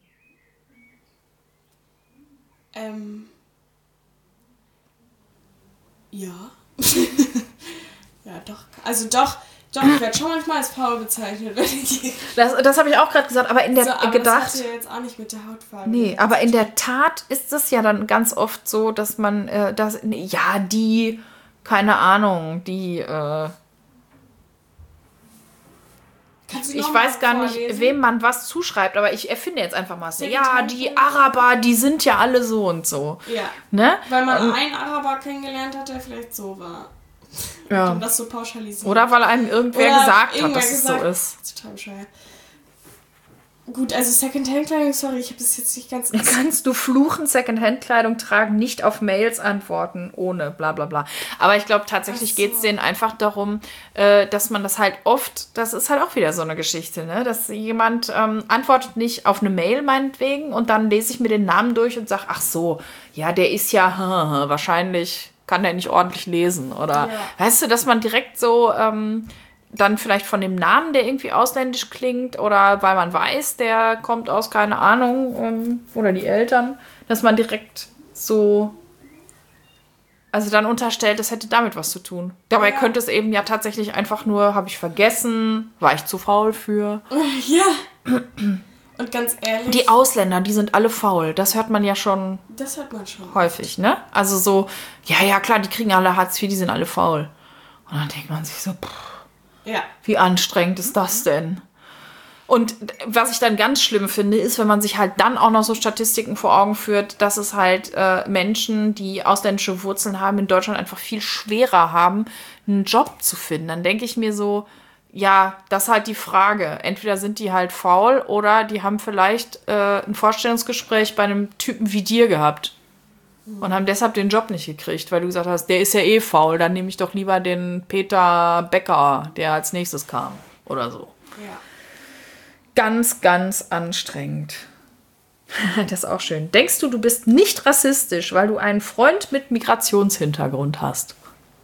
Ähm. Ja. Ja, doch. Also doch, doch, ich werde schon manchmal als faul bezeichnet, wenn ich. Das, das habe ich auch gerade gesagt, aber in der so, aber gedacht. Das hat ja jetzt auch nicht mit der Hautfarbe. Nee, aber in der Tat ist es ja dann ganz oft so, dass man, äh, das, ja, die, keine Ahnung, die, äh, ich weiß gar vorlesen? nicht, wem man was zuschreibt, aber ich erfinde jetzt einfach mal so, ja, die Araber, die sind ja alle so und so. Ja, ne? Weil man und, einen Araber kennengelernt hat, der vielleicht so war. Ja. Um das so pauschalisieren. Oder weil einem irgendwer Oder gesagt hat, dass gesagt, es so ist. Das ist total bescheuert. Gut, also Secondhand-Kleidung, sorry, ich habe das jetzt nicht ganz... Kannst du fluchen, Secondhand-Kleidung tragen, nicht auf Mails antworten, ohne bla bla bla. Aber ich glaube, tatsächlich so. geht es denen einfach darum, äh, dass man das halt oft, das ist halt auch wieder so eine Geschichte, ne? Dass jemand ähm, antwortet nicht auf eine Mail meinetwegen und dann lese ich mir den Namen durch und sage, ach so, ja, der ist ja wahrscheinlich, kann der nicht ordentlich lesen. Oder, ja. weißt du, dass man direkt so... Ähm, dann vielleicht von dem Namen, der irgendwie ausländisch klingt oder weil man weiß, der kommt aus, keine Ahnung, um, oder die Eltern, dass man direkt so, also dann unterstellt, das hätte damit was zu tun. Dabei ja. könnte es eben ja tatsächlich einfach nur, habe ich vergessen, war ich zu faul für. Ja. Und ganz ehrlich. Die Ausländer, die sind alle faul. Das hört man ja schon, das hört man schon häufig, ne? Also so, ja, ja, klar, die kriegen alle Hartz vier, die sind alle faul. Und dann denkt man sich so, pff, ja. Wie anstrengend ist das denn? Und was ich dann ganz schlimm finde, ist, wenn man sich halt dann auch noch so Statistiken vor Augen führt, dass es halt äh, Menschen, die ausländische Wurzeln haben, in Deutschland einfach viel schwerer haben, einen Job zu finden. Dann denke ich mir so, ja, das ist halt die Frage. Entweder sind die halt faul oder die haben vielleicht äh, ein Vorstellungsgespräch bei einem Typen wie dir gehabt. Und haben deshalb den Job nicht gekriegt, weil du gesagt hast, der ist ja eh faul, dann nehme ich doch lieber den Peter Becker, der als nächstes kam oder so. Ja. Ganz, ganz anstrengend. Das ist auch schön. Denkst du, du bist nicht rassistisch, weil du einen Freund mit Migrationshintergrund hast?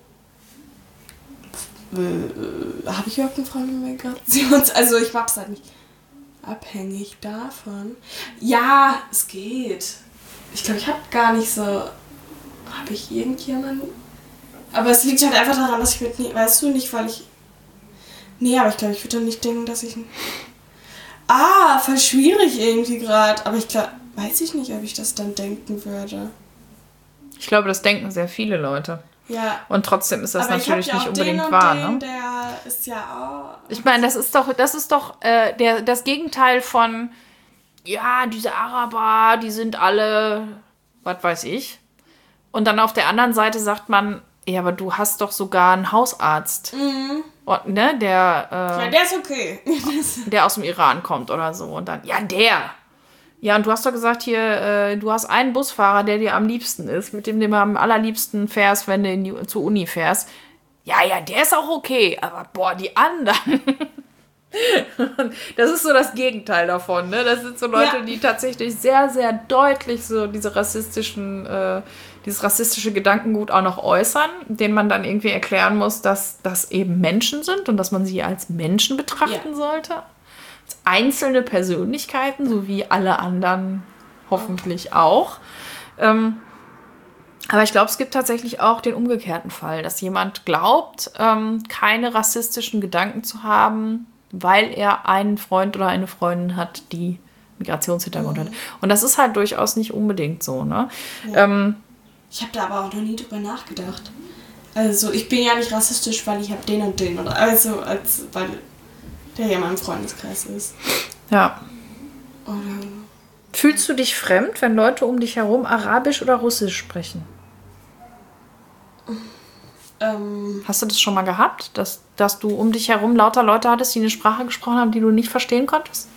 Äh, habe ich überhaupt einen Freund mit Migrations... Also ich mach's halt nicht abhängig davon. Ja, es geht. Ich glaube, ich habe gar nicht so... Habe ich irgendjemanden... Aber es liegt halt einfach daran, dass ich mit... Weißt du, nicht, weil ich... Nee, aber ich glaube, ich würde dann nicht denken, dass ich... Ah, voll schwierig irgendwie gerade. Aber ich glaube... Weiß ich nicht, ob ich das dann denken würde. Ich glaube, das denken sehr viele Leute. Ja. Und trotzdem ist das aber natürlich ich ja nicht unbedingt den und wahr, den, ne? Der ist ja auch... Ich meine, das ist doch, das ist doch äh, der, das Gegenteil von... Ja, diese Araber, die sind alle, was weiß ich. Und dann auf der anderen Seite sagt man, ja, aber du hast doch sogar einen Hausarzt. Mhm. Und, ne, der... Äh, ja, der ist okay. der aus dem Iran kommt oder so. Und dann, ja, der. Ja, und du hast doch gesagt hier, äh, du hast einen Busfahrer, der dir am liebsten ist, mit dem du am allerliebsten fährst, wenn du in die, zur Uni fährst. Ja, ja, der ist auch okay. Aber, boah, die anderen... Das ist so das Gegenteil davon, ne? Das sind so Leute, ja. die tatsächlich sehr, sehr deutlich so diese rassistischen, äh, dieses rassistische Gedankengut auch noch äußern, denen man dann irgendwie erklären muss, dass das eben Menschen sind und dass man sie als Menschen betrachten ja. sollte. Als einzelne Persönlichkeiten, so wie alle anderen hoffentlich auch. Ähm, aber ich glaube, es gibt tatsächlich auch den umgekehrten Fall, dass jemand glaubt, ähm, keine rassistischen Gedanken zu haben, weil er einen Freund oder eine Freundin hat, die Migrationshintergrund mhm. hat. Und das ist halt durchaus nicht unbedingt so, ne? Ja. Ähm, ich habe da aber auch noch nie drüber nachgedacht. Also ich bin ja nicht rassistisch, weil ich habe den und den. Oder also, als, weil der ja in meinem Freundeskreis ist. Ja. Oder... Fühlst du dich fremd, wenn Leute um dich herum Arabisch oder Russisch sprechen? Ähm, Hast du das schon mal gehabt, dass, dass du um dich herum lauter Leute hattest, die eine Sprache gesprochen haben, die du nicht verstehen konntest?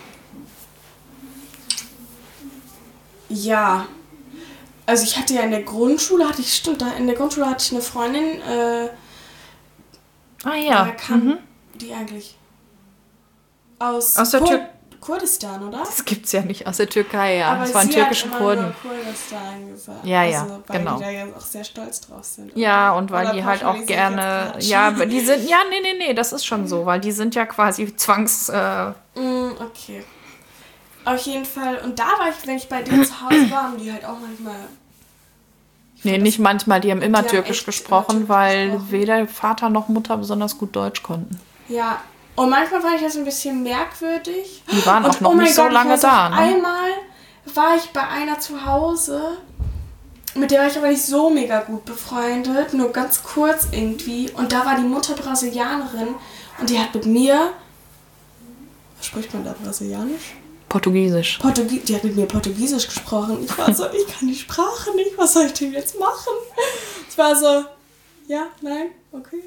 Ja. Also ich hatte ja in der Grundschule, hatte ich, stimmt, in der Grundschule hatte ich eine Freundin, äh, ah ja. da kam, mhm. die eigentlich? Aus, aus der Kur- Tür- Kurdistan, oder? Das gibt's ja nicht aus der Türkei, ja. Aber das waren sie türkische hat immer Kurden. Nur Kurdistan gesagt. Ja, ja, also, weil genau. die da ja auch sehr stolz drauf sind. Ja, und weil oder die halt auch gerne, ja, die sind, ja, nee, nee, nee, das ist schon so, weil die sind ja quasi zwangs... Äh, mm, okay. Auf jeden Fall, und da war ich, wenn ich bei denen zu Hause war, haben die halt auch manchmal... Nee, nicht manchmal, die haben immer die Türkisch haben gesprochen, Türkisch weil gesprochen. weder Vater noch Mutter besonders gut Deutsch konnten. Ja, und manchmal fand ich das ein bisschen merkwürdig. Die waren und, auch noch oh mein nicht so Gott, lange ich weiß da. auch, Ne? Einmal war ich bei einer zu Hause, mit der war ich aber nicht so mega gut befreundet, nur ganz kurz irgendwie. Und da war die Mutter Brasilianerin und die hat mit mir... Was spricht man da, Brasilianisch? Portugiesisch. Portugie- die hat mit mir Portugiesisch gesprochen. Ich war so, ich kann die Sprache nicht, was soll ich denn jetzt machen? Ich war so, ja, nein, okay.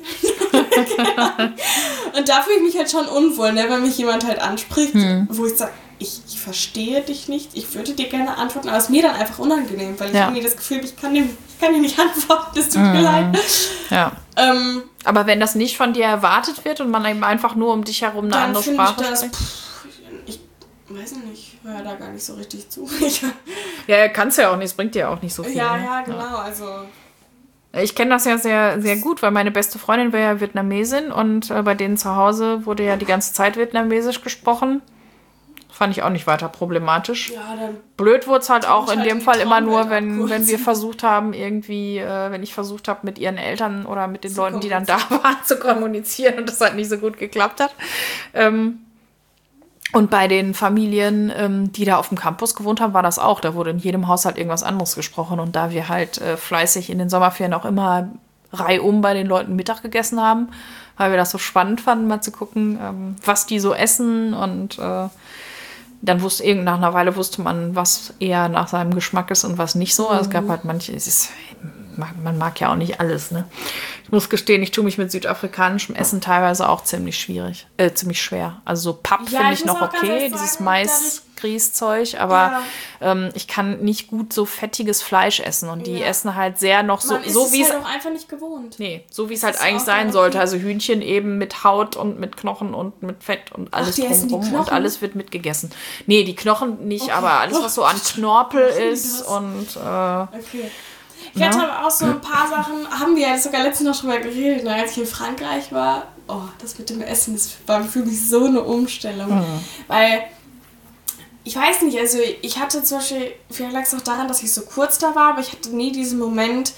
Und da fühle ich mich halt schon unwohl, ne, wenn mich jemand halt anspricht, hm. wo ich sage, ich, ich verstehe dich nicht, ich würde dir gerne antworten, aber es ist mir dann einfach unangenehm, weil ich ja. irgendwie das Gefühl habe, ich kann dir, ich kann dir nicht antworten, das tut hm. mir leid. Ja. Ähm, aber wenn das nicht von dir erwartet wird und man eben einfach nur um dich herum eine andere Sprache das, spricht? Pff, ich weiß nicht, ich höre da gar nicht so richtig zu. Ja, kannst du ja auch nicht, es bringt dir auch nicht so viel. Ja, ne? ja, genau, ja. also... Ich kenne das ja sehr, sehr gut, weil meine beste Freundin wäre ja Vietnamesin und äh, bei denen zu Hause wurde ja die ganze Zeit Vietnamesisch gesprochen. Fand ich auch nicht weiter problematisch. Ja, dann blöd wurde es halt auch in halt dem Fall immer nur, wenn, abkurz. wenn wir versucht haben, irgendwie, äh, wenn ich versucht habe, mit ihren Eltern oder mit den zu Leuten, die dann da waren, zu kommunizieren und das halt nicht so gut geklappt hat. Ähm, Und bei den Familien, ähm, die da auf dem Campus gewohnt haben, war das auch. Da wurde in jedem Haushalt irgendwas anderes gesprochen. Und da wir halt äh, fleißig in den Sommerferien auch immer reihum bei den Leuten Mittag gegessen haben, weil wir das so spannend fanden, mal zu gucken, ähm, was die so essen. Und äh, dann wusste irgend nach einer Weile wusste man, was eher nach seinem Geschmack ist und was nicht so. Also es gab halt manche, es ist, man mag ja auch nicht alles, ne? Ich muss gestehen, ich tue mich mit südafrikanischem Essen teilweise auch ziemlich schwierig, äh, ziemlich schwer. Also so Papp ja, finde ich, ich noch okay, sagen, dieses Mais-Grießzeug, aber ja. ähm, ich kann nicht gut so fettiges Fleisch essen und die ja. essen halt sehr noch so, man ist so es wie halt es auch einfach nicht gewohnt. Nee, so wie es halt eigentlich sein sollte. Also Hühnchen eben mit Haut und mit Knochen und mit Fett und alles Ach, drumherum und alles wird mitgegessen. Nee, die Knochen nicht, okay. aber alles, was so an Knorpel ist und äh, okay. Ich hatte ja. aber auch so ein paar Sachen, haben wir ja sogar letztens noch drüber geredet, als ich in Frankreich war. Oh, das mit dem Essen, das war für mich so eine Umstellung. Mhm. Weil, ich weiß nicht, also ich hatte zum Beispiel, vielleicht lag es auch daran, dass ich so kurz da war, aber ich hatte nie diesen Moment,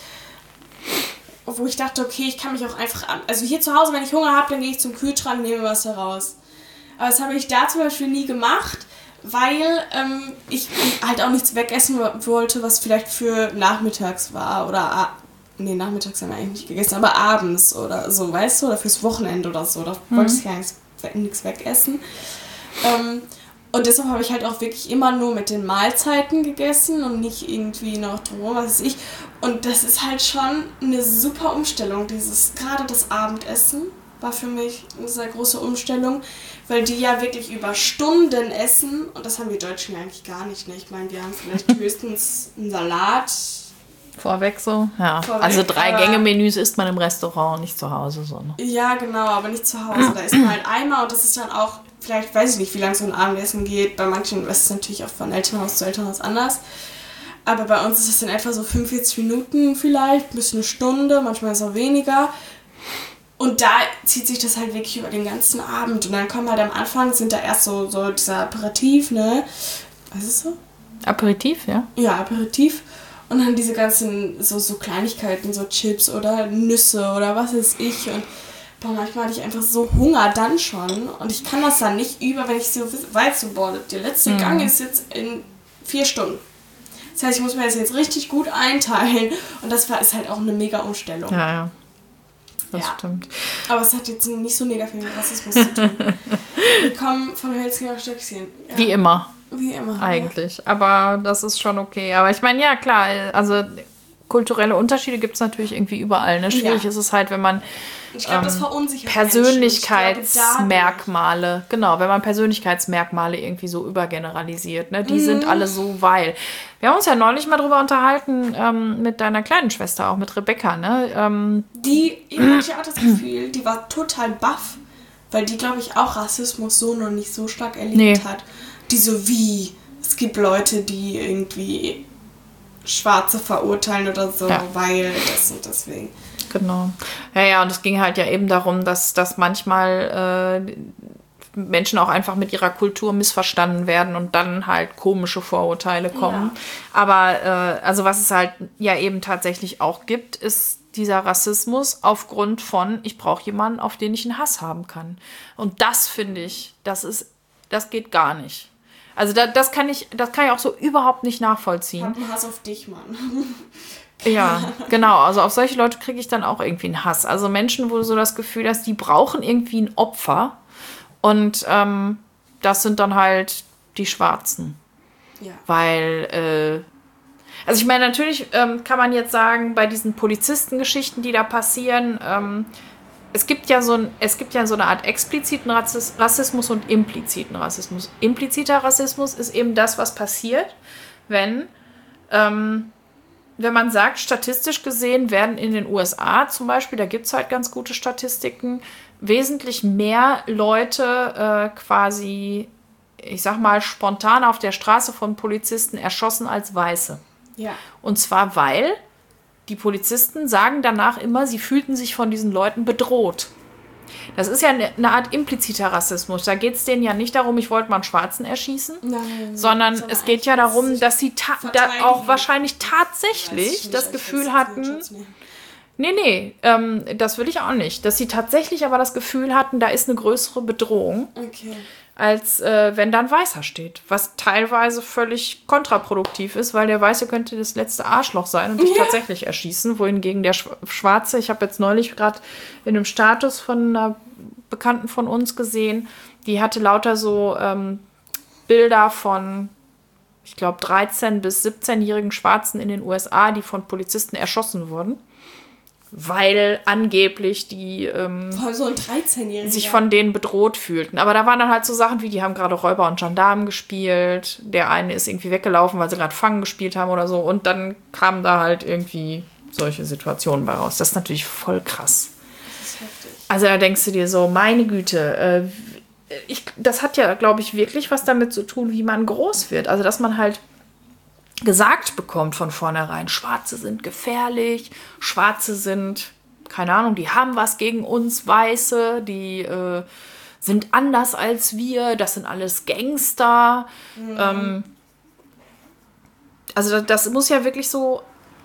wo ich dachte, okay, ich kann mich auch einfach an. Also hier zu Hause, wenn ich Hunger habe, dann gehe ich zum Kühlschrank und nehme was heraus. Aber das habe ich da zum Beispiel nie gemacht, weil ähm, ich halt auch nichts wegessen wollte, was vielleicht für nachmittags war oder, nee, nachmittags haben wir eigentlich nicht gegessen, aber abends oder so, weißt du, oder fürs Wochenende oder so, da mhm. wollte ich gar nichts, nichts wegessen. Ähm, und deshalb habe ich halt auch wirklich immer nur mit den Mahlzeiten gegessen und nicht irgendwie noch drumherum, was weiß ich. Und das ist halt schon eine super Umstellung, dieses, gerade das Abendessen war für mich eine sehr große Umstellung, weil die ja wirklich über Stunden essen und das haben wir Deutschen eigentlich gar nicht. Ne? Ich meine, wir haben vielleicht höchstens einen Salat. Vorweg so, ja. Vorweg, also drei Gänge-Menüs isst man im Restaurant, nicht zu Hause so. Ne? Ja, genau, aber nicht zu Hause. Da isst man halt einmal und das ist dann auch, vielleicht weiß ich nicht, wie lange so ein Abendessen geht. Bei manchen ist es natürlich auch von Elternhaus zu Elternhaus anders. Aber bei uns ist es in etwa so fünfundvierzig Minuten vielleicht, bis eine Stunde, manchmal ist es auch weniger. Und da zieht sich das halt wirklich über den ganzen Abend. Und dann kommen halt am Anfang, sind da erst so, so dieser Aperitif, ne? Was ist so? Aperitif, ja? Ja, Aperitif. Und dann diese ganzen so, so Kleinigkeiten, so Chips oder Nüsse oder was weiß ich. Und boah, manchmal hatte ich einfach so Hunger dann schon. Und ich kann das dann nicht über, wenn ich so weiß, so, boah, der letzte mhm. Gang ist jetzt in vier Stunden. Das heißt, ich muss mir das jetzt richtig gut einteilen. Und das war, ist halt auch eine mega Umstellung. Ja, ja. Das ja. stimmt. Aber es hat jetzt nicht so mega viel mit Rassismus zu tun. Wir kommen von Hölzchen auf Stöckchen. Ja. Wie immer. Wie immer. Eigentlich. Ja. Aber das ist schon okay. Aber ich meine, ja, klar, also kulturelle Unterschiede gibt es natürlich irgendwie überall. Ne? Schwierig ja. ist es halt, wenn man ich glaub, das verunsichert Persönlichkeitsmerkmale, genau, wenn man Persönlichkeitsmerkmale irgendwie so übergeneralisiert, ne? Die mhm. sind alle so, weil. Wir haben uns ja neulich mal drüber unterhalten, ähm, mit deiner kleinen Schwester, auch mit Rebecca, ne? Ähm, die, ich hatte auch das Gefühl, die war total baff, weil die, glaube ich, auch Rassismus so noch nicht so stark erlebt nee. hat. Die so wie, es gibt Leute, die irgendwie Schwarze verurteilen oder so, ja. weil das und deswegen. Genau. Ja, ja, und es ging halt ja eben darum, dass, dass manchmal äh, Menschen auch einfach mit ihrer Kultur missverstanden werden und dann halt komische Vorurteile kommen. Ja. Aber äh, also was es halt ja eben tatsächlich auch gibt, ist dieser Rassismus aufgrund von, ich brauche jemanden, auf den ich einen Hass haben kann. Und das finde ich, das ist, das geht gar nicht. Also da, das kann ich, das kann ich auch so überhaupt nicht nachvollziehen. Ich hab einen Hass auf dich, Mann. Ja, genau. Also auf solche Leute kriege ich dann auch irgendwie einen Hass. Also Menschen, wo du so das Gefühl hast, die brauchen irgendwie ein Opfer. Und ähm, das sind dann halt die Schwarzen. Ja. Weil, äh, also ich meine, natürlich ähm, kann man jetzt sagen, bei diesen Polizistengeschichten, die da passieren, ähm, es gibt ja so ein, es gibt ja so eine Art expliziten Rassismus und impliziten Rassismus. Impliziter Rassismus ist eben das, was passiert, wenn ähm, wenn man sagt, statistisch gesehen werden in den U S A zum Beispiel, da gibt es halt ganz gute Statistiken, wesentlich mehr Leute äh, quasi, ich sag mal, spontan auf der Straße von Polizisten erschossen als Weiße. Ja. Und zwar, weil die Polizisten sagen danach immer, sie fühlten sich von diesen Leuten bedroht. Das ist ja eine Art impliziter Rassismus. Da geht es denen ja nicht darum, ich wollte mal einen Schwarzen erschießen, Nein, sondern es geht ja darum, dass sie ta- da auch wahrscheinlich tatsächlich das Gefühl hatten, nee, nee, ähm, das will ich auch nicht, dass sie tatsächlich aber das Gefühl hatten, da ist eine größere Bedrohung, okay. als äh, wenn da ein Weißer steht, was teilweise völlig kontraproduktiv ist, weil der Weiße könnte das letzte Arschloch sein und dich ja. tatsächlich erschießen, wohingegen der Schwarze, ich habe jetzt neulich gerade in einem Status von einer Bekannten von uns gesehen, die hatte lauter so ähm, Bilder von, ich glaube, dreizehn- bis siebzehnjährigen Schwarzen in den U S A, die von Polizisten erschossen wurden. Weil angeblich die ähm, so ein dreizehnjähriger sich von denen bedroht fühlten. Aber da waren dann halt so Sachen wie, die haben gerade Räuber und Gendarmen gespielt. Der eine ist irgendwie weggelaufen, weil sie gerade Fangen gespielt haben oder so. Und dann kamen da halt irgendwie solche Situationen bei raus. Das ist natürlich voll krass. Das ist heftig. Also da denkst du dir so, meine Güte, äh, ich, das hat ja, glaube ich, wirklich was damit zu tun, wie man groß wird. Also dass man halt gesagt bekommt von vornherein, Schwarze sind gefährlich, Schwarze sind, keine Ahnung, die haben was gegen uns Weiße, die äh, sind anders als wir, das sind alles Gangster. Mhm. Ähm, also das, das muss ja wirklich so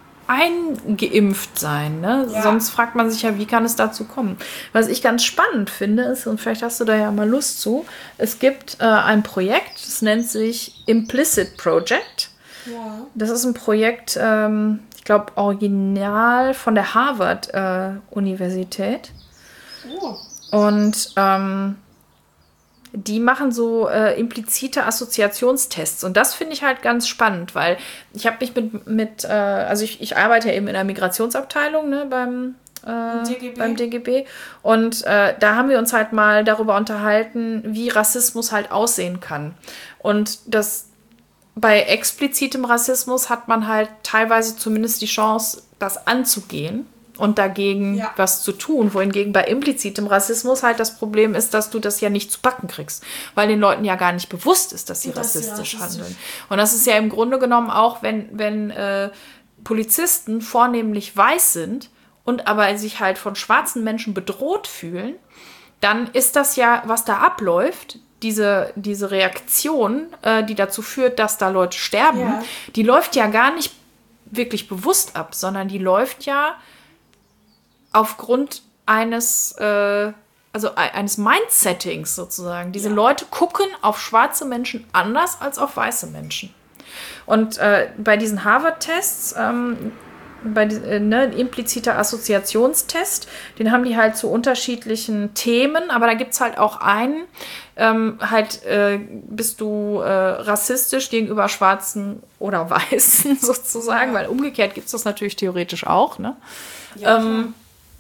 eingeimpft sein, ne? Ja. Sonst fragt man sich ja, wie kann es dazu kommen? Was ich ganz spannend finde ist, und vielleicht hast du da ja mal Lust zu, es gibt äh, ein Projekt, das nennt sich Implicit Project. Ja. Das ist ein Projekt, ähm, ich glaube, original von der Harvard-Universität. Äh, oh. Und ähm, die machen so äh, implizite Assoziationstests. Und das finde ich halt ganz spannend, weil ich habe mich mit, mit äh, also ich, ich arbeite ja eben in der Migrationsabteilung, ne, beim, äh, D G B. beim D G B. Und äh, da haben wir uns halt mal darüber unterhalten, wie Rassismus halt aussehen kann. Und das bei explizitem Rassismus hat man halt teilweise zumindest die Chance, das anzugehen und dagegen ja. was zu tun. Wohingegen bei implizitem Rassismus halt das Problem ist, dass du das ja nicht zu backen kriegst, weil den Leuten ja gar nicht bewusst ist, dass sie das rassistisch, rassistisch handeln. Und das ist ja im Grunde genommen auch, wenn, wenn äh, Polizisten vornehmlich weiß sind und aber sich halt von schwarzen Menschen bedroht fühlen, dann ist das ja, was da abläuft, Diese, diese Reaktion, äh, die dazu führt, dass da Leute sterben, ja. die läuft ja gar nicht wirklich bewusst ab, sondern die läuft ja aufgrund eines, äh, also eines Mindsettings sozusagen. Diese ja. Leute gucken auf schwarze Menschen anders als auf weiße Menschen. Und äh, bei diesen Harvard-Tests, ähm, bei äh, ne, impliziter Assoziationstest, den haben die halt zu unterschiedlichen Themen, aber da gibt es halt auch einen, ähm, halt äh, bist du äh, rassistisch gegenüber Schwarzen oder Weißen sozusagen, weil umgekehrt gibt es das natürlich theoretisch auch, ne? Ja, ähm,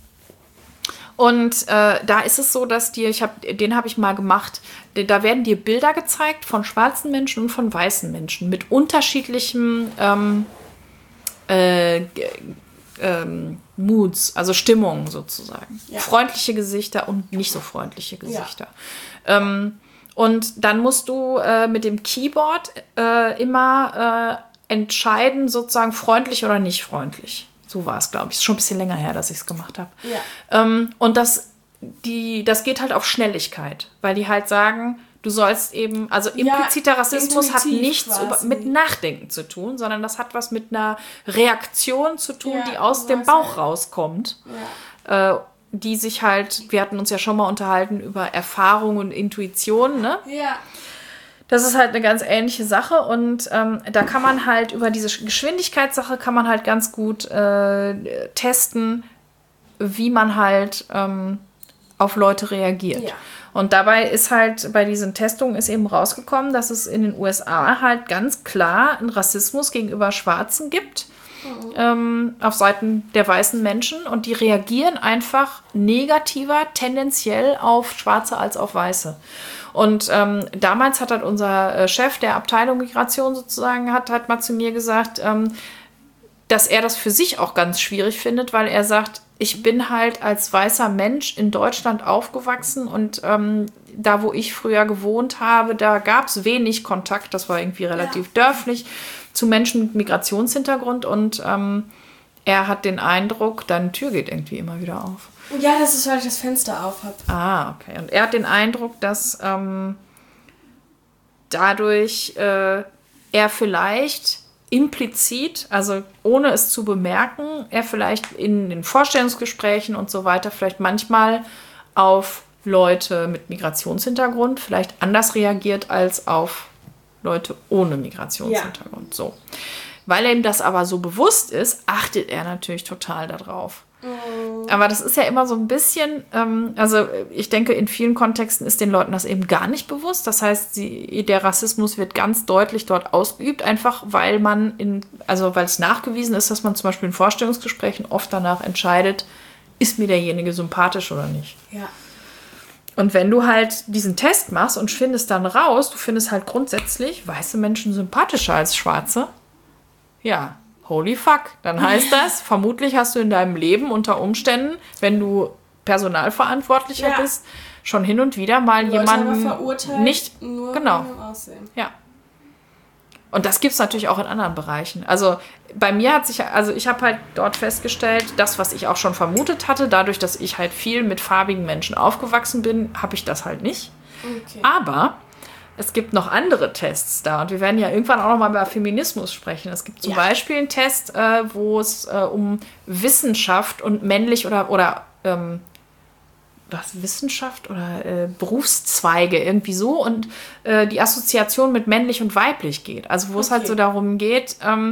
und äh, da ist es so, dass dir, ich hab, den habe ich mal gemacht, da werden dir Bilder gezeigt von schwarzen Menschen und von weißen Menschen mit unterschiedlichem ähm, Äh, ähm, Moods, also Stimmungen sozusagen. Ja. Freundliche Gesichter und nicht so freundliche Gesichter. Ja. Ähm, und dann musst du äh, mit dem Keyboard äh, immer äh, entscheiden, sozusagen freundlich oder nicht freundlich. So war es, glaube ich. Ist schon ein bisschen länger her, dass ich es gemacht habe. Ja. Ähm, und das, die, das geht halt auf Schnelligkeit, weil die halt sagen, du sollst eben, also impliziter ja, Rassismus hat nichts über, mit Nachdenken zu tun, sondern das hat was mit einer Reaktion zu tun, ja, die aus dem Bauch rauskommt. Ja. Äh, die sich halt, wir hatten uns ja schon mal unterhalten über Erfahrung und Intuition, ne? Ja. Das ist halt eine ganz ähnliche Sache und ähm, da kann man halt über diese Geschwindigkeitssache kann man halt ganz gut äh, testen, wie man halt ähm, auf Leute reagiert. Ja. Und dabei ist halt, bei diesen Testungen ist eben rausgekommen, dass es in den U S A halt ganz klar einen Rassismus gegenüber Schwarzen gibt. Mhm. Ähm, auf Seiten der weißen Menschen und die reagieren einfach negativer tendenziell auf Schwarze als auf Weiße. Und ähm, damals hat halt unser äh, Chef der Abteilung Migration sozusagen, hat halt mal zu mir gesagt, ähm, dass er das für sich auch ganz schwierig findet, weil er sagt, ich bin halt als weißer Mensch in Deutschland aufgewachsen und ähm, da, wo ich früher gewohnt habe, da gab es wenig Kontakt, das war irgendwie relativ ja. dörflich, zu Menschen mit Migrationshintergrund und ähm, er hat den Eindruck, deine Tür geht irgendwie immer wieder auf. Ja, das ist, weil ich das Fenster auf habe. Ah, okay. Und er hat den Eindruck, dass ähm, dadurch äh, er vielleicht implizit, also ohne es zu bemerken, er vielleicht in den Vorstellungsgesprächen und so weiter vielleicht manchmal auf Leute mit Migrationshintergrund vielleicht anders reagiert als auf Leute ohne Migrationshintergrund. Ja. So. Weil ihm das aber so bewusst ist, achtet er natürlich total darauf. Mm. Aber das ist ja immer so ein bisschen, ähm, also ich denke, in vielen Kontexten ist den Leuten das eben gar nicht bewusst. Das heißt, sie, der Rassismus wird ganz deutlich dort ausgeübt, einfach weil man in, also weil es nachgewiesen ist, dass man zum Beispiel in Vorstellungsgesprächen oft danach entscheidet, ist mir derjenige sympathisch oder nicht. Ja. Und wenn du halt diesen Test machst und findest dann raus, du findest halt grundsätzlich weiße Menschen sympathischer als schwarze, ja, holy fuck. Dann heißt das, vermutlich hast du in deinem Leben unter Umständen, wenn du Personalverantwortlicher ja. bist, schon hin und wieder mal die jemanden verurteilt, nicht, nur genau, wegen dem Aussehen. Ja. Und das gibt es natürlich auch in anderen Bereichen. Also bei mir hat sich, also ich habe halt dort festgestellt, das, was ich auch schon vermutet hatte, dadurch, dass ich halt viel mit farbigen Menschen aufgewachsen bin, habe ich das halt nicht. Okay. Aber es gibt noch andere Tests da und wir werden ja irgendwann auch noch mal über Feminismus sprechen. Es gibt zum ja. Beispiel einen Test, äh, wo es äh, um Wissenschaft und männlich oder, oder ähm, was, Wissenschaft oder äh, Berufszweige irgendwie so und äh, die Assoziation mit männlich und weiblich geht. Also wo okay. es halt so darum geht, ähm,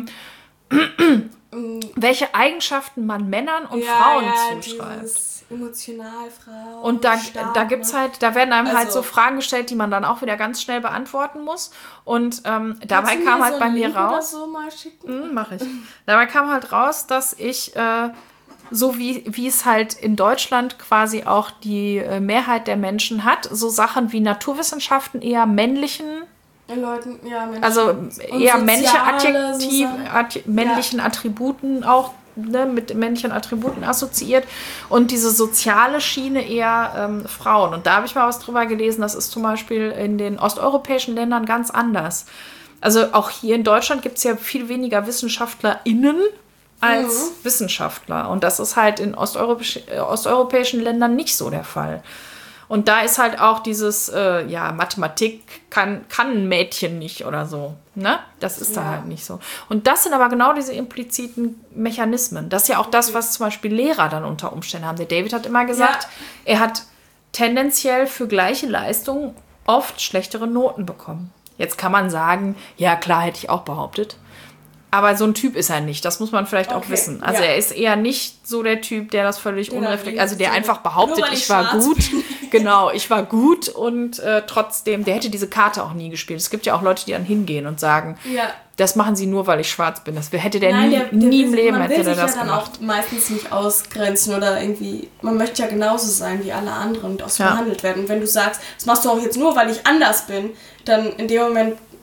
welche Eigenschaften man Männern und ja, Frauen ja, zuschreibt. Emotional, Frau. Und da, stark, da gibt's ne? halt, da werden einem also, halt so Fragen gestellt, die man dann auch wieder ganz schnell beantworten muss. Und ähm, dabei kam halt so bei mir Link raus. Oder so mal schicken? Mh, mach ich. Dabei kam halt raus, dass ich, äh, so wie, wie es halt in Deutschland quasi auch die äh, Mehrheit der Menschen hat, so Sachen wie Naturwissenschaften eher männlichen. Leuten, ja, Menschen. Also eher männliche Adjektiv, so Ad, männlichen ja. Attributen auch. Ne, mit männlichen Attributen assoziiert und diese soziale Schiene eher ähm, Frauen. Und da habe ich mal was drüber gelesen, das ist zum Beispiel in den osteuropäischen Ländern ganz anders. Also auch hier in Deutschland gibt es ja viel weniger WissenschaftlerInnen als mhm. Wissenschaftler. Und das ist halt in osteuropäisch, äh, osteuropäischen Ländern nicht so der Fall. Und da ist halt auch dieses, äh, ja, Mathematik kann, kann ein Mädchen nicht oder so. Ne? Das ist ja. da halt nicht so. Und das sind aber genau diese impliziten Mechanismen. Das ist ja auch das, was zum Beispiel Lehrer dann unter Umständen haben. Der David hat immer gesagt, ja. er hat tendenziell für gleiche Leistungen oft schlechtere Noten bekommen. Jetzt kann man sagen, ja klar, hätte ich auch behauptet. Aber so ein Typ ist er nicht. Das muss man vielleicht okay. auch wissen. Also ja. er ist eher nicht so der Typ, der das völlig der unreflektiert, also der einfach behauptet, ich, ich war gut. Genau, ich war gut und äh, trotzdem, der hätte diese Karte auch nie gespielt. Es gibt ja auch Leute, die dann hingehen und sagen, ja. das machen sie nur, weil ich schwarz bin. Das hätte der Nein, nie, der, der nie will, im Leben man hätte will der sich das ja dann gemacht. Auch meistens nicht ausgrenzen oder irgendwie, man möchte ja genauso sein wie alle anderen und auch so ja. behandelt werden. Und wenn du sagst, das machst du auch jetzt nur, weil ich anders bin, dann in dem Moment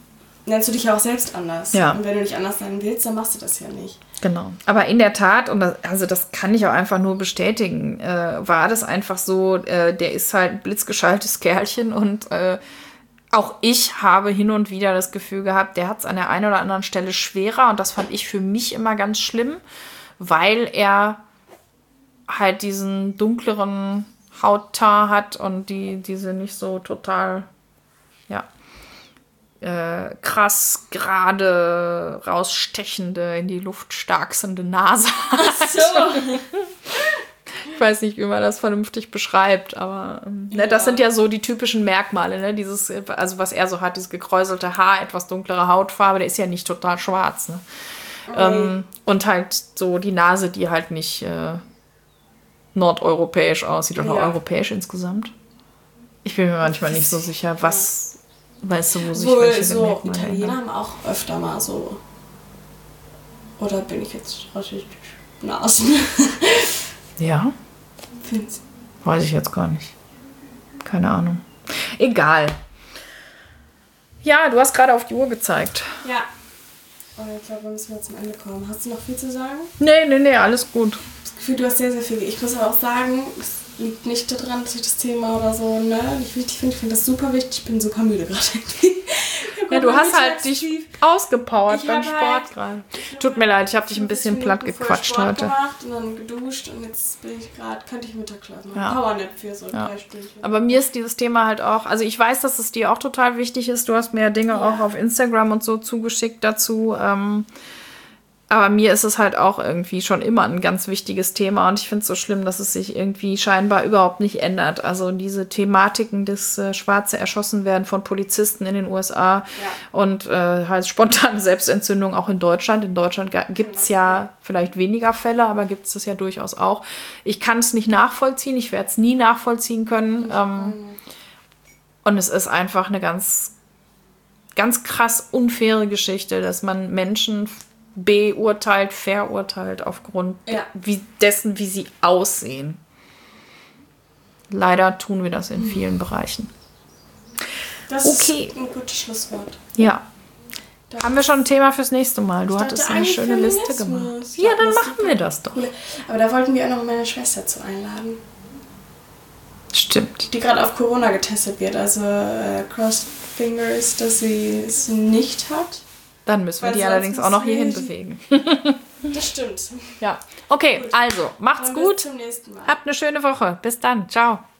nennst du dich ja auch selbst anders. Ja. Und wenn du nicht anders sein willst, dann machst du das ja nicht. Genau. Aber in der Tat, und das, also das kann ich auch einfach nur bestätigen, äh, war das einfach so, äh, der ist halt ein blitzgeschaltes Kerlchen und äh, auch ich habe hin und wieder das Gefühl gehabt, der hat es an der einen oder anderen Stelle schwerer und das fand ich für mich immer ganz schlimm, weil er halt diesen dunkleren Hautton hat und die diese nicht so total, ja, Äh, krass, gerade, rausstechende, in die Luft starksende Nase hat. Ach so. Ich weiß nicht, wie man das vernünftig beschreibt, aber ähm, ja. ne, das sind ja so die typischen Merkmale, ne? Dieses, also was er so hat, dieses gekräuselte Haar, etwas dunklere Hautfarbe, der ist ja nicht total schwarz. Ne? Okay. Ähm, und halt so die Nase, die halt nicht äh, nordeuropäisch aussieht oder ja. europäisch insgesamt. Ich bin mir manchmal nicht so sicher, was... Weißt du, wo sich Wohl, welche so Italiener haben auch öfter mal so. Oder bin ich jetzt rassistisch? Nasen. Ja? Find's. Weiß ich jetzt gar nicht. Keine Ahnung. Egal. Ja, du hast gerade auf die Uhr gezeigt. Ja. Oh, ich glaube, wir müssen jetzt zum Ende kommen. Hast du noch viel zu sagen? Nee, nee, nee, alles gut. Das Gefühl, du hast sehr, sehr viel. Ich muss aber auch sagen, es liegt nicht daran, dass ich das Thema oder so ne, nicht wichtig finde. Ich finde das super wichtig. Ich bin super müde gerade. Ja, du hast halt dich ausgepowert beim Sport halt, gerade. Tut mir leid, ich habe dich ein bisschen platt gequatscht Sport heute. Gemacht und dann geduscht und jetzt bin ich gerade, könnte ich Mittagsschlaf machen. Ja. Powernap für so ja. drei Stündchen. Aber mir ist dieses Thema halt auch, also ich weiß, dass es dir auch total wichtig ist. Du hast mir ja Dinge ja. auch auf Instagram und so zugeschickt dazu. Ähm, aber mir ist es halt auch irgendwie schon immer ein ganz wichtiges Thema und ich finde es so schlimm, dass es sich irgendwie scheinbar überhaupt nicht ändert. Also diese Thematiken des äh, Schwarze erschossen werden von Polizisten in den U S A ja. und äh, halt spontane Selbstentzündung auch in Deutschland. In Deutschland gibt es ja vielleicht weniger Fälle, aber gibt es das ja durchaus auch. Ich kann es nicht nachvollziehen, ich werde es nie nachvollziehen können. Ähm, und es ist einfach eine ganz, ganz krass unfaire Geschichte, dass man Menschen beurteilt, verurteilt aufgrund ja. wie, dessen, wie sie aussehen. Leider tun wir das in mhm. vielen Bereichen. Das okay. ist ein gutes Schlusswort. Ja. Das Haben wir schon ein Thema fürs nächste Mal? Du hattest eine schöne Liste gemacht. Ja, dann machen wir das doch. Cool. Aber da wollten wir auch noch meine Schwester zu einladen. Stimmt. Die gerade auf Corona getestet wird. Also äh, cross fingers, dass sie es nicht hat. Dann müssen wir Weil die allerdings auch noch hierhin bewegen. Das stimmt. Ja. Okay, gut. Also, macht's Und gut. Bis zum nächsten Mal. Habt eine schöne Woche. Bis dann. Ciao.